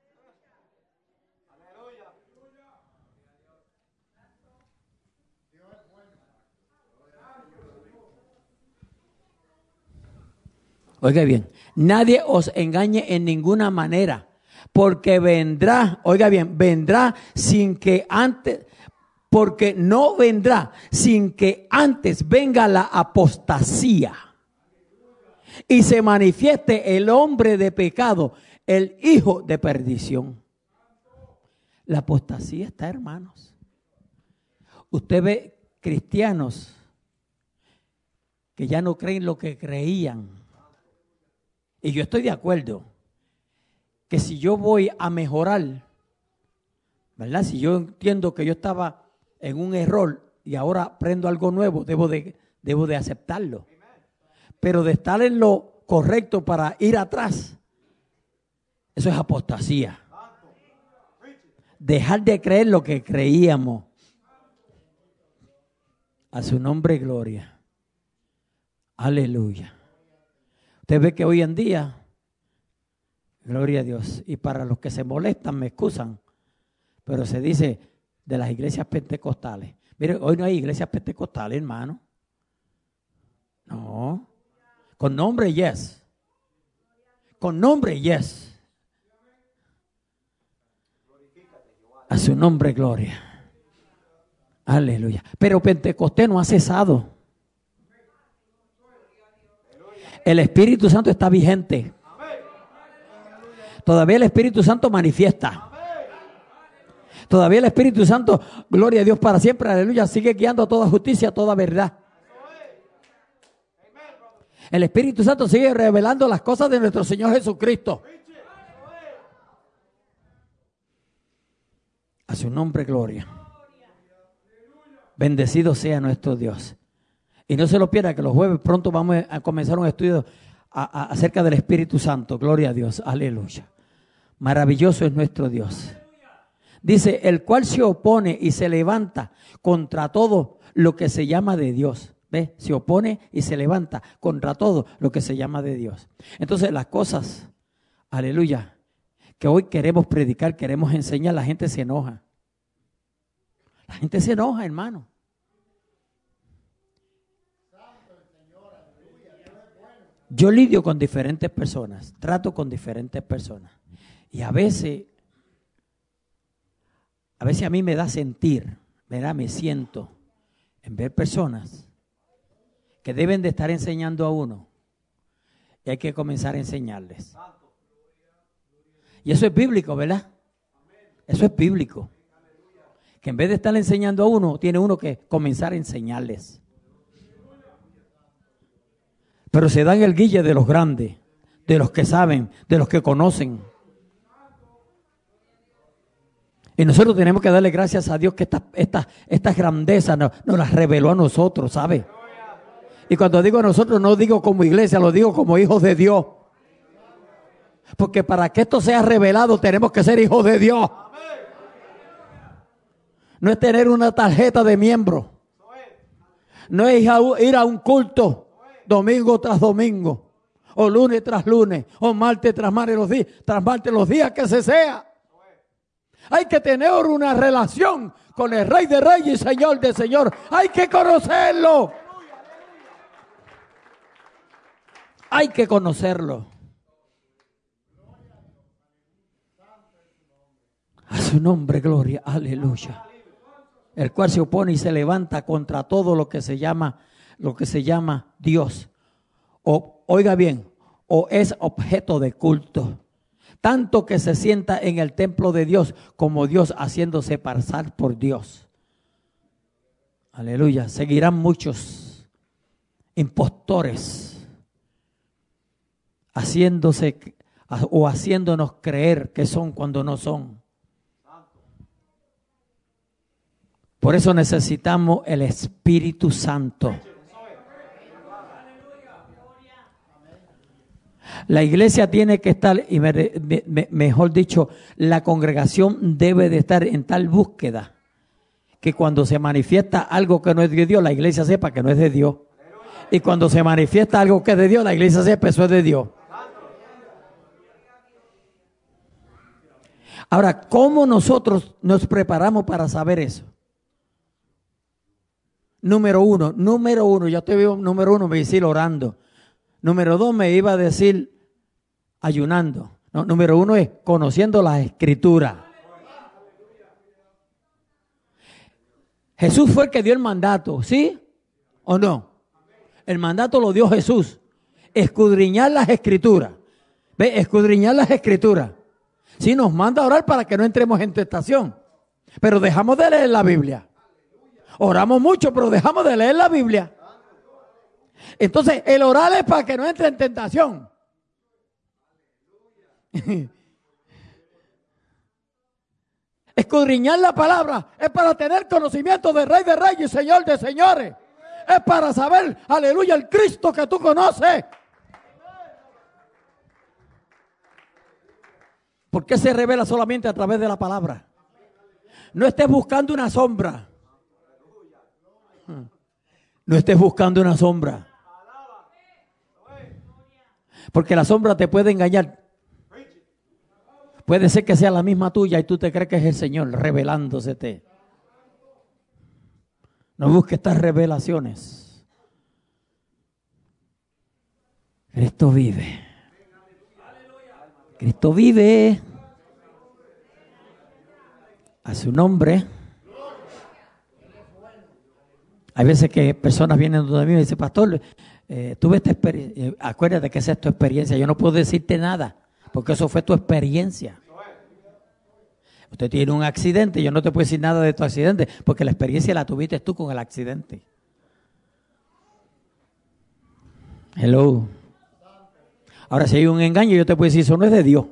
Oiga bien, nadie os engañe en ninguna manera, porque vendrá, oiga bien, vendrá sin que antes, porque no vendrá sin que antes venga la apostasía y se manifieste el hombre de pecado, el hijo de perdición. La apostasía está, hermanos. Usted ve cristianos que ya no creen lo que creían. Y yo estoy de acuerdo que si yo voy a mejorar, ¿verdad? Si yo entiendo que yo estaba en un error y ahora aprendo algo nuevo, debo de, debo de aceptarlo. Pero de estar en lo correcto para ir atrás, eso es apostasía. Dejar de creer lo que creíamos. A su nombre, gloria. Aleluya. Usted ve que hoy en día, gloria a Dios, y para los que se molestan me excusan, pero se dice de las iglesias pentecostales. Mire, hoy no hay iglesias pentecostales, hermano. No. Con nombre, yes. Con nombre, yes. A su nombre, gloria. Aleluya. Pero Pentecostés no ha cesado. El Espíritu Santo está vigente. Todavía el Espíritu Santo manifiesta. Todavía el Espíritu Santo, gloria a Dios para siempre, aleluya, sigue guiando a toda justicia, a toda verdad. El Espíritu Santo sigue revelando las cosas de nuestro Señor Jesucristo. A su nombre, gloria. Bendecido sea nuestro Dios. Y no se lo pierda que los jueves pronto vamos a comenzar un estudio a, a, acerca del Espíritu Santo. Gloria a Dios. Aleluya. Maravilloso es nuestro Dios. Dice, el cual se opone y se levanta contra todo lo que se llama de Dios. ¿Ve? Se opone y se levanta contra todo lo que se llama de Dios. Entonces las cosas, aleluya, que hoy queremos predicar, queremos enseñar, la gente se enoja. La gente se enoja, hermano. Yo lidio con diferentes personas, trato con diferentes personas. Y a veces, a veces a mí me da sentir, ¿verdad? Me siento en ver personas que deben de estar enseñando a uno. Y hay que comenzar a enseñarles. Y eso es bíblico, ¿verdad? Eso es bíblico. Que en vez de estar enseñando a uno, tiene uno que comenzar a enseñarles. Pero se dan el guille de los grandes, de los que saben, de los que conocen. Y nosotros tenemos que darle gracias a Dios que estas esta, esta grandezas nos, nos las reveló a nosotros, ¿sabe? Y cuando digo a nosotros, no digo como iglesia, lo digo como hijos de Dios. Porque para que esto sea revelado, tenemos que ser hijos de Dios. No es tener una tarjeta de miembro. No es ir a un culto domingo tras domingo, o lunes tras lunes, o martes tras martes, los días, tras martes, los días que se sea. Hay que tener una relación con el Rey de Reyes y Señor de Señor. Hay que conocerlo. Hay que conocerlo. A su nombre, gloria, aleluya. El cual se opone y se levanta contra todo lo que se llama lo que se llama Dios, o oiga bien, o es objeto de culto, tanto que se sienta en el templo de Dios como Dios haciéndose pasar por Dios. Aleluya. Seguirán muchos impostores haciéndose o haciéndonos creer que son cuando no son. Por eso necesitamos el Espíritu Santo. La iglesia tiene que estar, y me, me, mejor dicho, la congregación debe de estar en tal búsqueda que cuando se manifiesta algo que no es de Dios, la iglesia sepa que no es de Dios Y cuando se manifiesta algo que es de Dios, la iglesia se empezó de Dios. Ahora, ¿cómo nosotros nos preparamos para saber eso? Número uno, número uno, ya te veo, número uno me iba a decir orando. Número dos me iba a decir ayunando. No, número uno es conociendo las escrituras. Jesús fue el que dio el mandato, ¿sí o no? El mandato lo dio Jesús. Escudriñar las escrituras. ¿Ve? Escudriñar las escrituras. Sí, nos manda a orar para que no entremos en tentación. Pero dejamos de leer la Biblia. Oramos mucho, pero dejamos de leer la Biblia. Entonces, el orar es para que no entre en tentación. Escudriñar la palabra es para tener conocimiento de Rey de Reyes y Señor de Señores. Es para saber, aleluya, el Cristo que tú conoces. ¿Por qué se revela solamente a través de la palabra? No estés buscando una sombra. No estés buscando una sombra. Porque la sombra te puede engañar. Puede ser que sea la misma tuya y tú te crees que es el Señor revelándosete. No busques estas revelaciones. Cristo vive. Cristo vive. A su nombre. Hay veces que personas vienen donde mí y me dicen, pastor, eh, tuve esta experiencia. Acuérdate que esa es tu experiencia. Yo no puedo decirte nada, porque eso fue tu experiencia. Usted tiene un accidente, yo no te puedo decir nada de tu accidente, porque la experiencia la tuviste tú con el accidente. Hello. Ahora, si hay un engaño, yo te puedo decir, eso no es de Dios.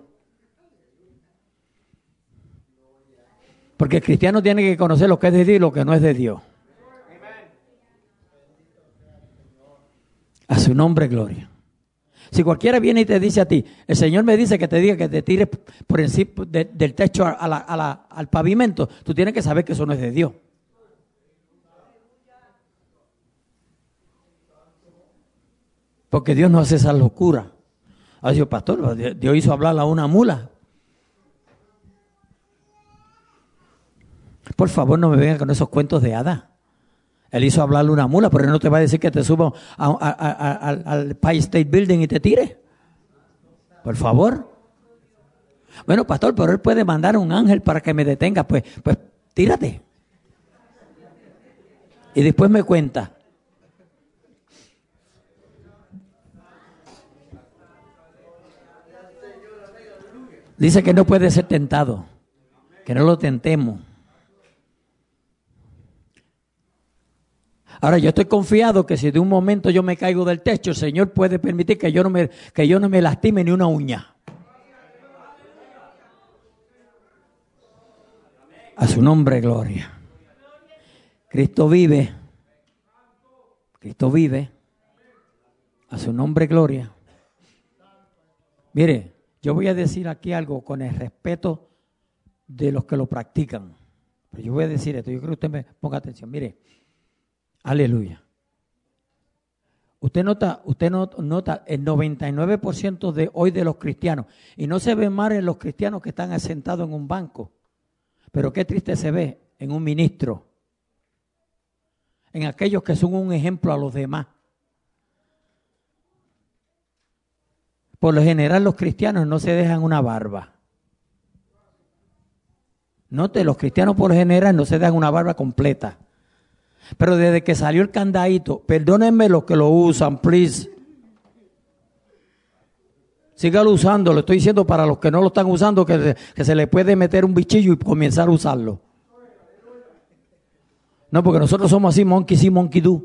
Porque el cristiano tiene que conocer lo que es de Dios y lo que no es de Dios. A su nombre, gloria. Si cualquiera viene y te dice a ti, el Señor me dice que te diga que te tires por encima de, del techo a la, a la, al pavimento, tú tienes que saber que eso no es de Dios. Porque Dios no hace esa locura. Ha dicho, pastor, Dios hizo hablar a una mula. Por favor, no me vengan con esos cuentos de hadas. Él hizo hablarle una mula, pero él no te va a decir que te suba a, a, a, a, al Empire State Building y te tire. Por favor. Bueno, pastor, pero él puede mandar un ángel para que me detenga. Pues, pues tírate. Y después me cuenta. Dice que no puede ser tentado. Que no lo tentemos. Ahora yo estoy confiado que si de un momento yo me caigo del techo, el Señor puede permitir que yo no me, que yo no me lastime ni una uña. A su nombre, gloria. Cristo vive. Cristo vive. A su nombre, gloria. Mire, yo voy a decir aquí algo con el respeto de los que lo practican. Pero yo voy a decir esto, yo creo que usted me ponga atención. Mire. Aleluya. Usted nota, usted nota el noventa y nueve por ciento de hoy de los cristianos, y no se ve mal en los cristianos que están sentados en un banco, pero qué triste se ve en un ministro, en aquellos que son un ejemplo a los demás. Por lo general los cristianos no se dejan una barba. Note, los cristianos por lo general no se dejan una barba completa. Pero desde que salió el candadito, perdónenme los que lo usan, please. Sígalo usando, lo estoy diciendo para los que no lo están usando, que, que se le puede meter un bichillo y comenzar a usarlo. No, porque nosotros somos así, monkey sí, monkey do.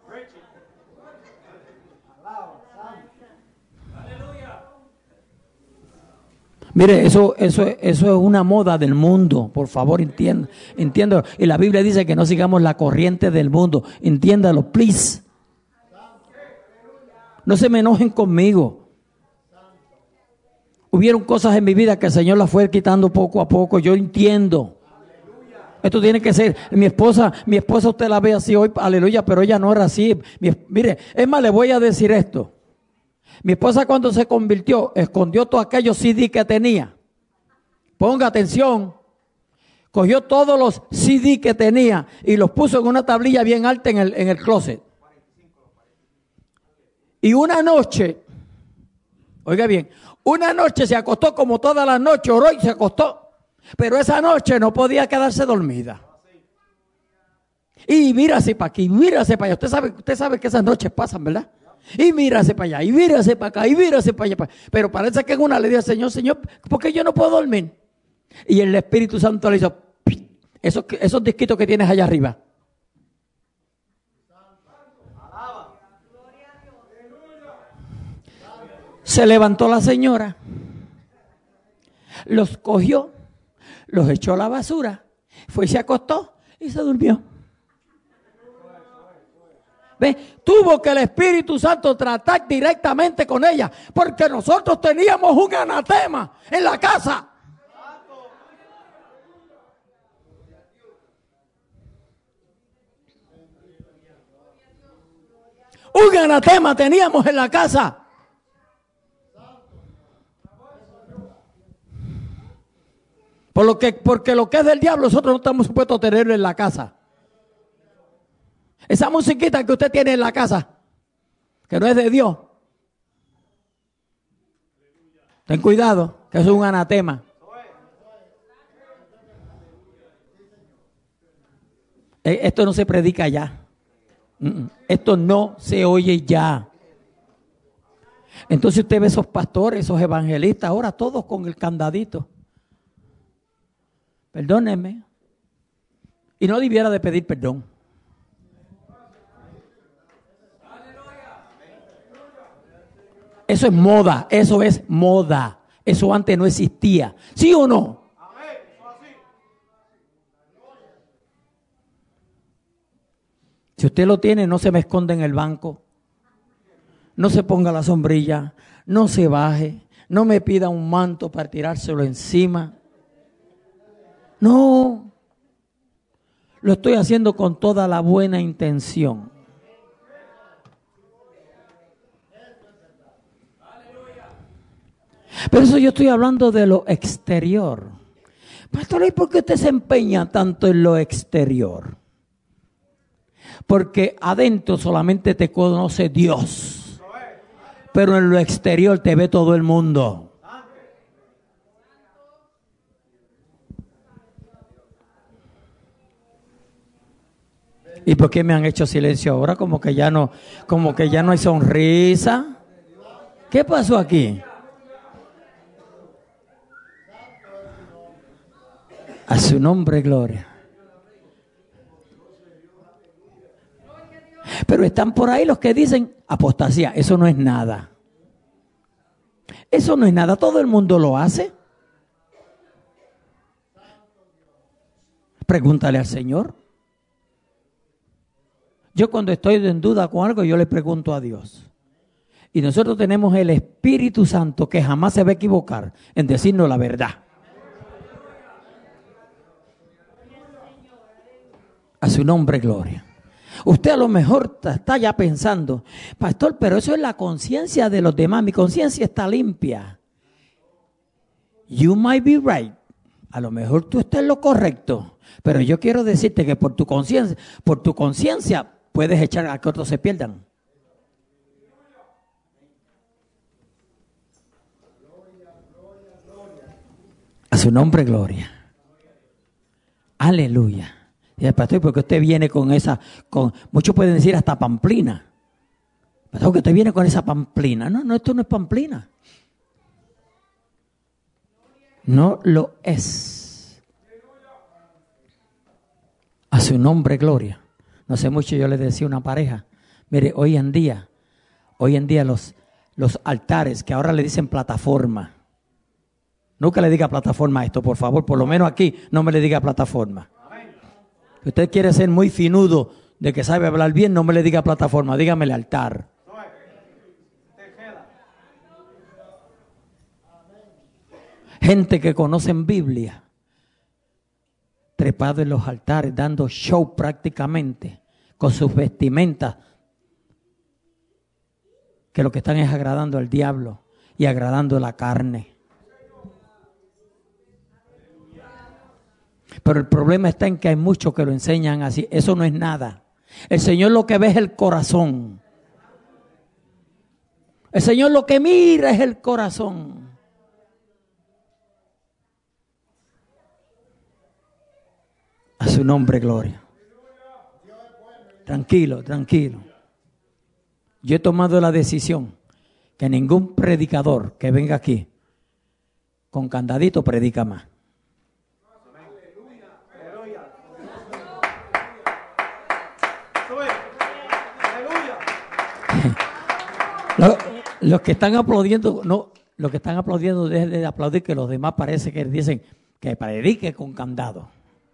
Mire, eso, eso, eso es una moda del mundo. Por favor, entienda, entiéndalo. Y la Biblia dice que no sigamos la corriente del mundo. Entiéndalo, please. No se me enojen conmigo. Hubieron cosas en mi vida que el Señor las fue quitando poco a poco. Yo entiendo. Esto tiene que ser, mi esposa, mi esposa usted la ve así hoy, aleluya, pero ella no era así. Mi, mire, es más, le voy a decir esto. Mi esposa cuando se convirtió, escondió todos aquellos C D que tenía. Ponga atención. Cogió todos los C D que tenía y los puso en una tablilla bien alta en el, en el closet. Y una noche, oiga bien, una noche se acostó como todas las noches, oró y se acostó. Pero esa noche no podía quedarse dormida. Y mírase para aquí, mírase para allá. Usted sabe, usted sabe que esas noches pasan, ¿verdad? Y mírase para allá, y mírase para acá, y mírase para allá. Pero parece que en una le dice al Señor, Señor, ¿por qué yo no puedo dormir? Y el Espíritu Santo le hizo, esos, esos disquitos que tienes allá arriba. Se levantó la señora, los cogió, los echó a la basura, fue y se acostó y se durmió. ¿Ve? Tuvo que el Espíritu Santo tratar directamente con ella, porque nosotros teníamos un anatema en la casa. Un anatema teníamos en la casa. Por lo que, porque lo que es del diablo nosotros no estamos supuestos a tenerlo en la casa. Esa musiquita que usted tiene en la casa, que no es de Dios. Ten cuidado, que eso es un anatema. Esto no se predica ya. Esto no se oye ya. Entonces usted ve esos pastores, esos evangelistas, ahora todos con el candadito. Perdónenme. Y no debiera de pedir perdón. Eso es moda, eso es moda. Eso antes no existía. ¿Sí o no? Si usted lo tiene, no se me esconde en el banco. No se ponga la sombrilla. No se baje. No me pida un manto para tirárselo encima. No. Lo estoy haciendo con toda la buena intención. Pero eso yo estoy hablando de lo exterior. Pastor, ¿y por qué usted se empeña tanto en lo exterior? Porque adentro solamente te conoce Dios. Pero en lo exterior te ve todo el mundo. ¿Y por qué me han hecho silencio ahora? Como que ya no, como que ya no hay sonrisa. ¿Qué pasó aquí? A su nombre, gloria. Pero están por ahí los que dicen apostasía. Eso no es nada. Eso no es nada. Todo el mundo lo hace. Pregúntale al Señor. Yo cuando estoy en duda con algo, yo le pregunto a Dios. Y nosotros tenemos el Espíritu Santo que jamás se va a equivocar en decirnos la verdad. A su nombre, gloria. Usted a lo mejor está ya pensando, pastor, pero eso es la conciencia de los demás. Mi conciencia está limpia. You might be right. A lo mejor tú estás en lo correcto. Pero yo quiero decirte que por tu conciencia, por tu conciencia puedes echar a que otros se pierdan. A su nombre, gloria. Aleluya. Y el pastor, porque usted viene con esa, con muchos pueden decir hasta pamplina. Pastor, que usted viene con esa pamplina. No, no, esto no es pamplina. No lo es. A su nombre, gloria. No sé mucho, yo le decía a una pareja, mire, hoy en día, hoy en día los, los altares, que ahora le dicen plataforma. Nunca le diga plataforma a esto, por favor, por lo menos aquí no me le diga plataforma. Si usted quiere ser muy finudo de que sabe hablar bien, no me le diga plataforma, dígamele altar. Gente que conocen Biblia trepados en los altares, dando show prácticamente, con sus vestimentas, que lo que están es agradando al diablo y agradando la carne. Pero el problema está en que hay muchos que lo enseñan así. Eso no es nada. El Señor lo que ve es el corazón. El Señor lo que mira es el corazón. A su nombre, gloria. Tranquilo, tranquilo. Yo he tomado la decisión que ningún predicador que venga aquí con candadito predica más. Los, los que están aplaudiendo, no, los que están aplaudiendo dejen de aplaudir, que los demás parece que dicen que predique con candado.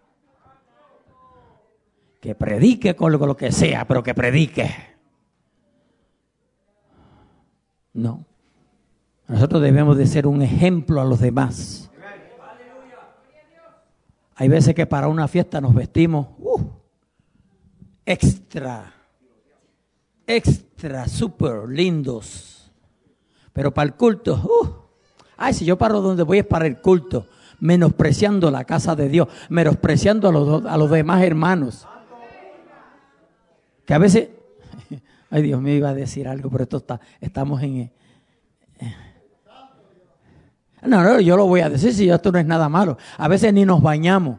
Que predique con lo, con lo que sea, pero que predique. No. Nosotros debemos de ser un ejemplo a los demás. Hay veces que para una fiesta nos vestimos uh, extra, extra, súper lindos. Pero para el culto, uh, ay, si yo paro donde voy es para el culto, menospreciando la casa de Dios, menospreciando a los, a los demás hermanos. Que a veces, ay Dios mío, iba a decir algo, pero esto está, estamos en... Eh, no, no, yo lo voy a decir, si esto no es nada malo. A veces ni nos bañamos.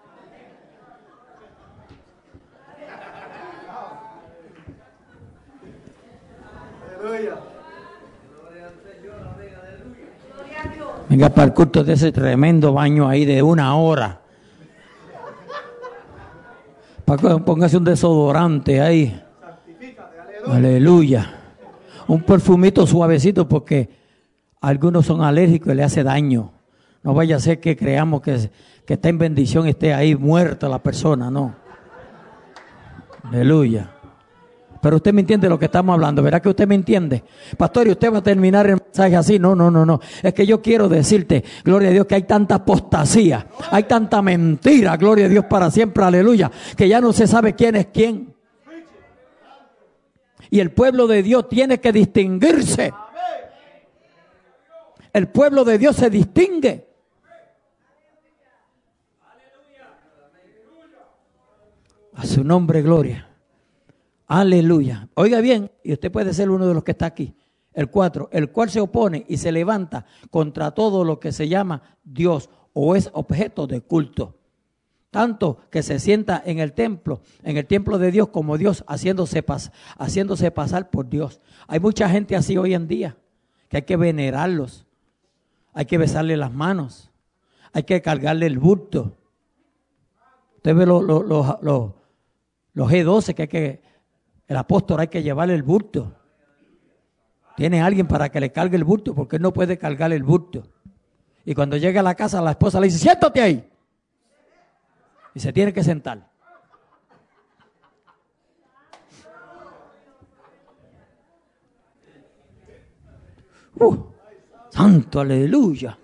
Venga para el culto de ese tremendo baño ahí de una hora. Póngase un desodorante ahí. Aleluya. Un perfumito suavecito porque algunos son alérgicos y le hace daño. No vaya a ser que creamos que, que está en bendición, esté ahí muerta la persona, no. Aleluya. Pero usted me entiende lo que estamos hablando, ¿verdad que usted me entiende? Pastor, ¿y usted va a terminar el mensaje así? No, no, no, no. Es que yo quiero decirte, gloria a Dios, que hay tanta apostasía, hay tanta mentira, gloria a Dios para siempre, aleluya, que ya no se sabe quién es quién. Y el pueblo de Dios tiene que distinguirse. El pueblo de Dios se distingue. A su nombre, gloria. Aleluya. Oiga bien, y usted puede ser uno de los que está aquí. El cuatro, el cual se opone y se levanta contra todo lo que se llama Dios o es objeto de culto. Tanto que se sienta en el templo, en el templo de Dios como Dios, haciéndose, pas, haciéndose pasar por Dios. Hay mucha gente así hoy en día, que hay que venerarlos. Hay que besarle las manos. Hay que cargarle el bulto. Usted ve los, los, los, los, los G doce que hay que... El apóstol hay que llevarle el bulto. Tiene alguien para que le cargue el bulto porque él no puede cargar el bulto. Y cuando llega a la casa la esposa le dice, siéntate ahí. Y se tiene que sentar. Uh, santo, aleluya.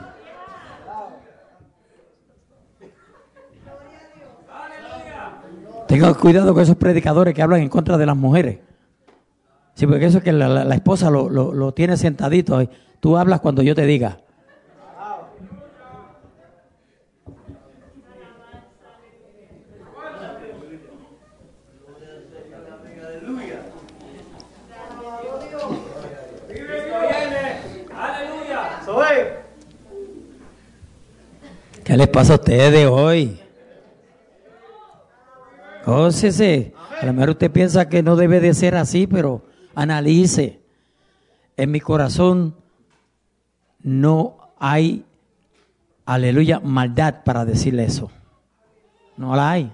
Tenga cuidado con esos predicadores que hablan en contra de las mujeres. Sí, porque eso es que la, la, la esposa lo, lo, lo tiene sentadito. Y tú hablas cuando yo te diga. ¿Qué les pasa a ustedes hoy? Oh, sí, sí. A lo mejor usted piensa que no debe de ser así, pero analice. En mi corazón no hay, aleluya, maldad para decirle eso. No la hay.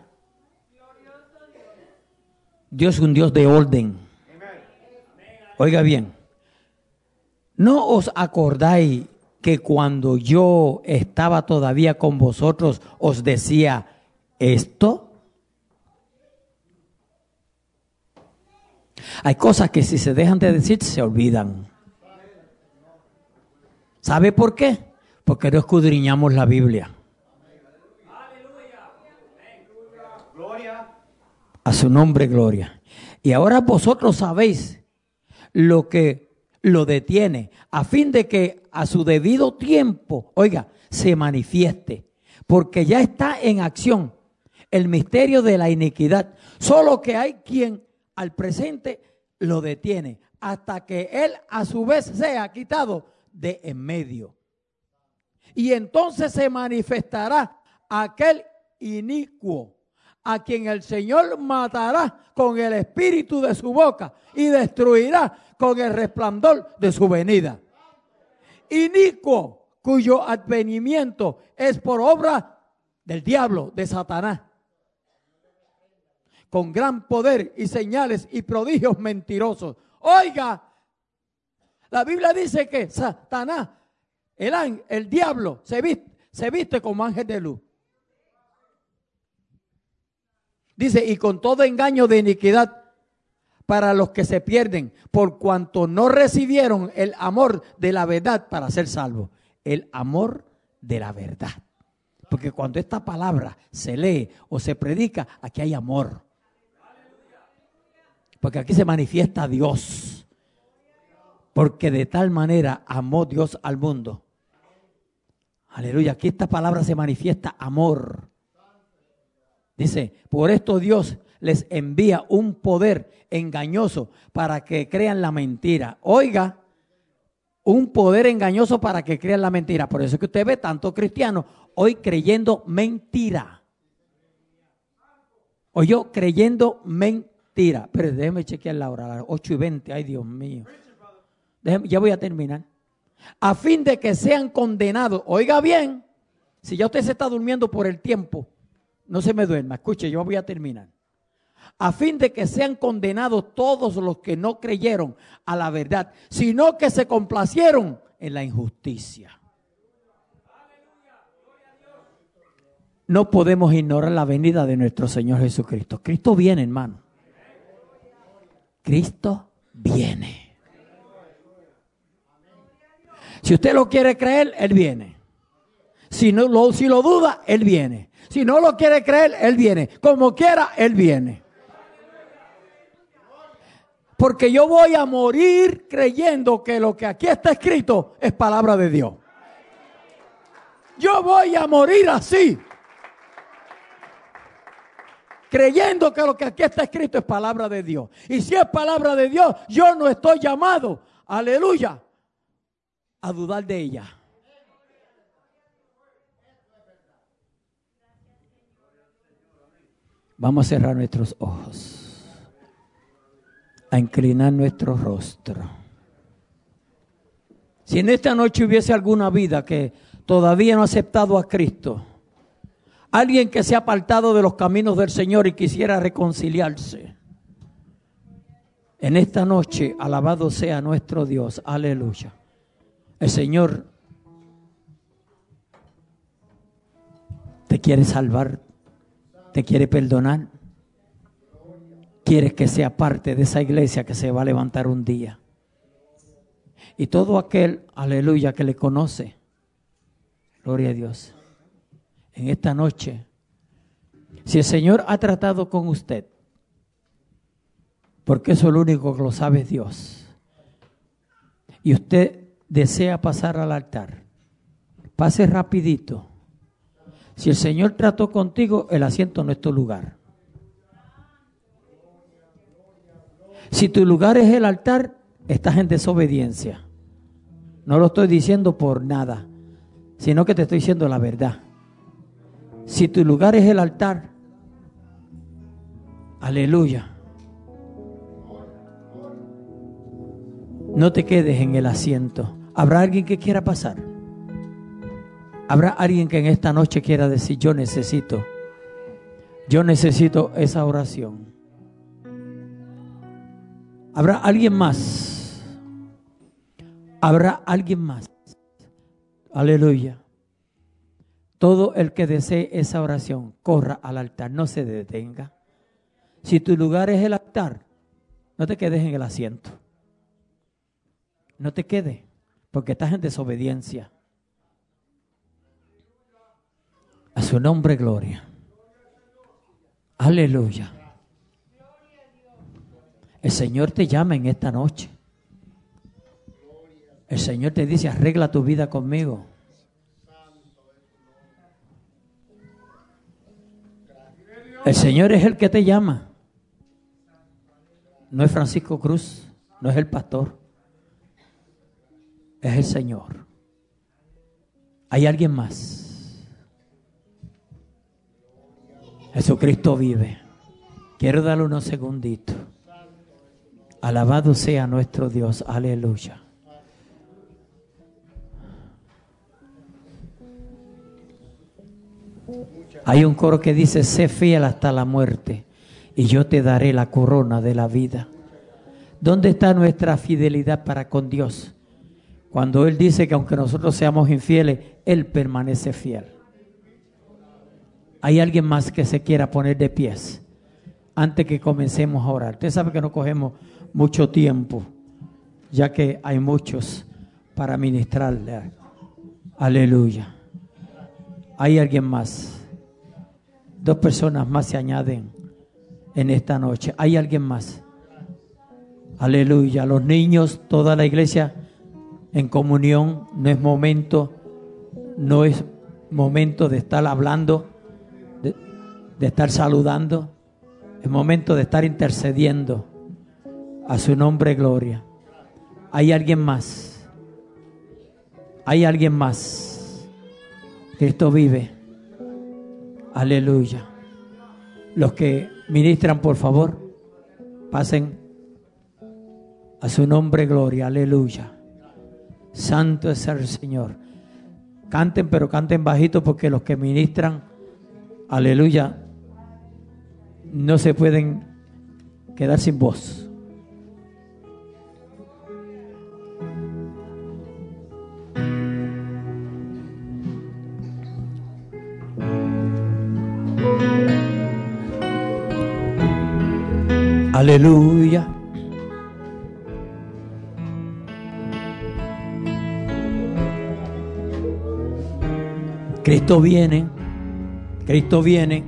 Dios es un Dios de orden. Oiga bien. ¿No os acordáis que cuando yo estaba todavía con vosotros os decía esto? Hay cosas que si se dejan de decir se olvidan. ¿Sabe por qué? Porque no escudriñamos la Biblia. A su nombre, gloria. Y ahora vosotros sabéis lo que lo detiene, a fin de que a su debido tiempo, oiga, se manifieste, porque ya está en acción el misterio de la iniquidad, solo que hay quien al presente lo detiene, hasta que él a su vez sea quitado de en medio. Y entonces se manifestará aquel inicuo, a quien el Señor matará con el espíritu de su boca y destruirá con el resplandor de su venida. Inicuo, cuyo advenimiento es por obra del diablo, de Satanás, con gran poder y señales y prodigios mentirosos. Oiga, la Biblia dice que Satanás, el, ángel, el diablo, se viste, se viste como ángel de luz. Dice, y con todo engaño de iniquidad para los que se pierden, por cuanto no recibieron el amor de la verdad para ser salvos. El amor de la verdad. Porque cuando esta palabra se lee o se predica, aquí hay amor. Porque aquí se manifiesta Dios. Porque de tal manera amó Dios al mundo. Aleluya, aquí esta palabra se manifiesta amor. Dice, por esto Dios les envía un poder engañoso para que crean la mentira. Oiga, un poder engañoso para que crean la mentira. Por eso es que usted ve tantos cristianos hoy creyendo mentira. O yo creyendo mentira. Pero déjeme chequear la hora, a las ocho y veinte. Ay, Dios mío. Déjeme, ya voy a terminar. A fin de que sean condenados. Oiga bien, si ya usted se está durmiendo por el tiempo, no se me duerma, escuche, yo voy a terminar. A fin de que sean condenados todos los que no creyeron a la verdad, sino que se complacieron en la injusticia. No podemos ignorar la venida de nuestro Señor Jesucristo. Cristo viene, hermano. Cristo viene. Si usted lo quiere creer, Él viene. Si, no, lo, si lo duda, Él viene. Si no lo quiere creer, Él viene. Como quiera, Él viene. Porque yo voy a morir creyendo que lo que aquí está escrito es palabra de Dios. Yo voy a morir así. Creyendo que lo que aquí está escrito es palabra de Dios. Y si es palabra de Dios, yo no estoy llamado, aleluya, a dudar de ella. Vamos a cerrar nuestros ojos, a inclinar nuestro rostro. Si en esta noche hubiese alguna vida que todavía no ha aceptado a Cristo, alguien que se ha apartado de los caminos del Señor y quisiera reconciliarse, en esta noche, alabado sea nuestro Dios, aleluya. El Señor te quiere salvar. ¿Te quiere perdonar? ¿Quieres que sea parte de esa iglesia que se va a levantar un día? Y todo aquel, aleluya, que le conoce, gloria a Dios, en esta noche, si el Señor ha tratado con usted, porque eso es lo único que lo sabe Dios, y usted desea pasar al altar, pase rapidito. Si el Señor trató contigo, el asiento no es tu lugar. Si tu lugar es el altar, estás en desobediencia. No lo estoy diciendo por nada, sino que te estoy diciendo la verdad. Si tu lugar es el altar, aleluya, no te quedes en el asiento. ¿Habrá alguien que quiera pasar? ¿Habrá alguien que en esta noche quiera decir, yo necesito, yo necesito esa oración? ¿Habrá alguien más? ¿Habrá alguien más? Aleluya. Todo el que desee esa oración, corra al altar, no se detenga. Si tu lugar es el altar, no te quedes en el asiento. No te quedes, porque estás en desobediencia. A su nombre, gloria. Aleluya. El Señor te llama en esta noche. El Señor te dice, arregla tu vida conmigo. El Señor es el que te llama. No es Francisco Cruz, no es el pastor. Es el Señor. ¿Hay alguien más? Jesucristo vive. Quiero darle unos segunditos. Alabado sea nuestro Dios. Aleluya. Hay un coro que dice, sé fiel hasta la muerte y yo te daré la corona de la vida. ¿Dónde está nuestra fidelidad para con Dios? Cuando Él dice que aunque nosotros seamos infieles, Él permanece fiel. ¿Hay alguien más que se quiera poner de pies antes que comencemos a orar? Usted sabe que no cogemos mucho tiempo, ya que hay muchos para ministrarle. Aleluya. ¿Hay alguien más? Dos personas más se añaden en esta noche. ¿Hay alguien más? Aleluya. Los niños, toda la iglesia en comunión. No es momento, no es momento de estar hablando, de, de estar saludando. Es momento de estar intercediendo a su nombre, gloria. ¿Hay alguien más? ¿Hay alguien más? Cristo vive. Aleluya. Los que ministran, por favor, pasen a su nombre, gloria. Aleluya. Santo es el Señor. Canten, pero canten bajito, porque los que ministran, aleluya, no se pueden quedar sin voz. Aleluya. Cristo viene. Cristo viene.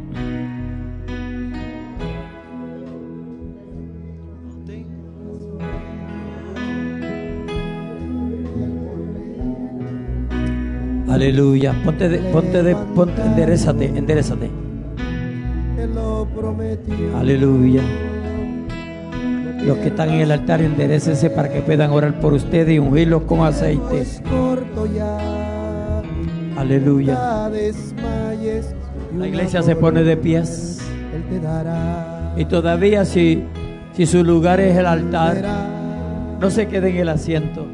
Aleluya. Ponte de, ponte de, ponte, enderezate, enderezate. Aleluya. Los que están en el altar, enderécense para que puedan orar por ustedes y ungirlos con aceite. Aleluya. La iglesia se pone de pies. Y todavía si, si su lugar es el altar, no se quede en el asiento.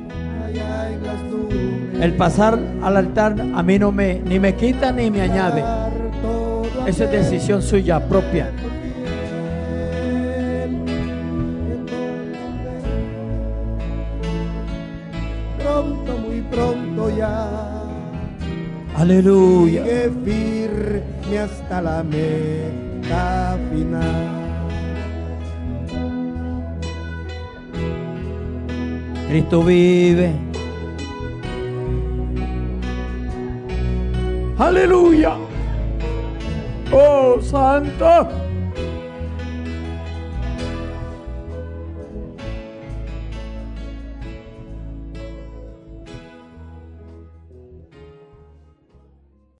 El pasar al altar a mí no me ni me quita ni me añade. Esa es decisión suya propia. Pronto, muy pronto ya. Aleluya. Que firme hasta la meta final. Cristo vive. Aleluya. Oh, santo.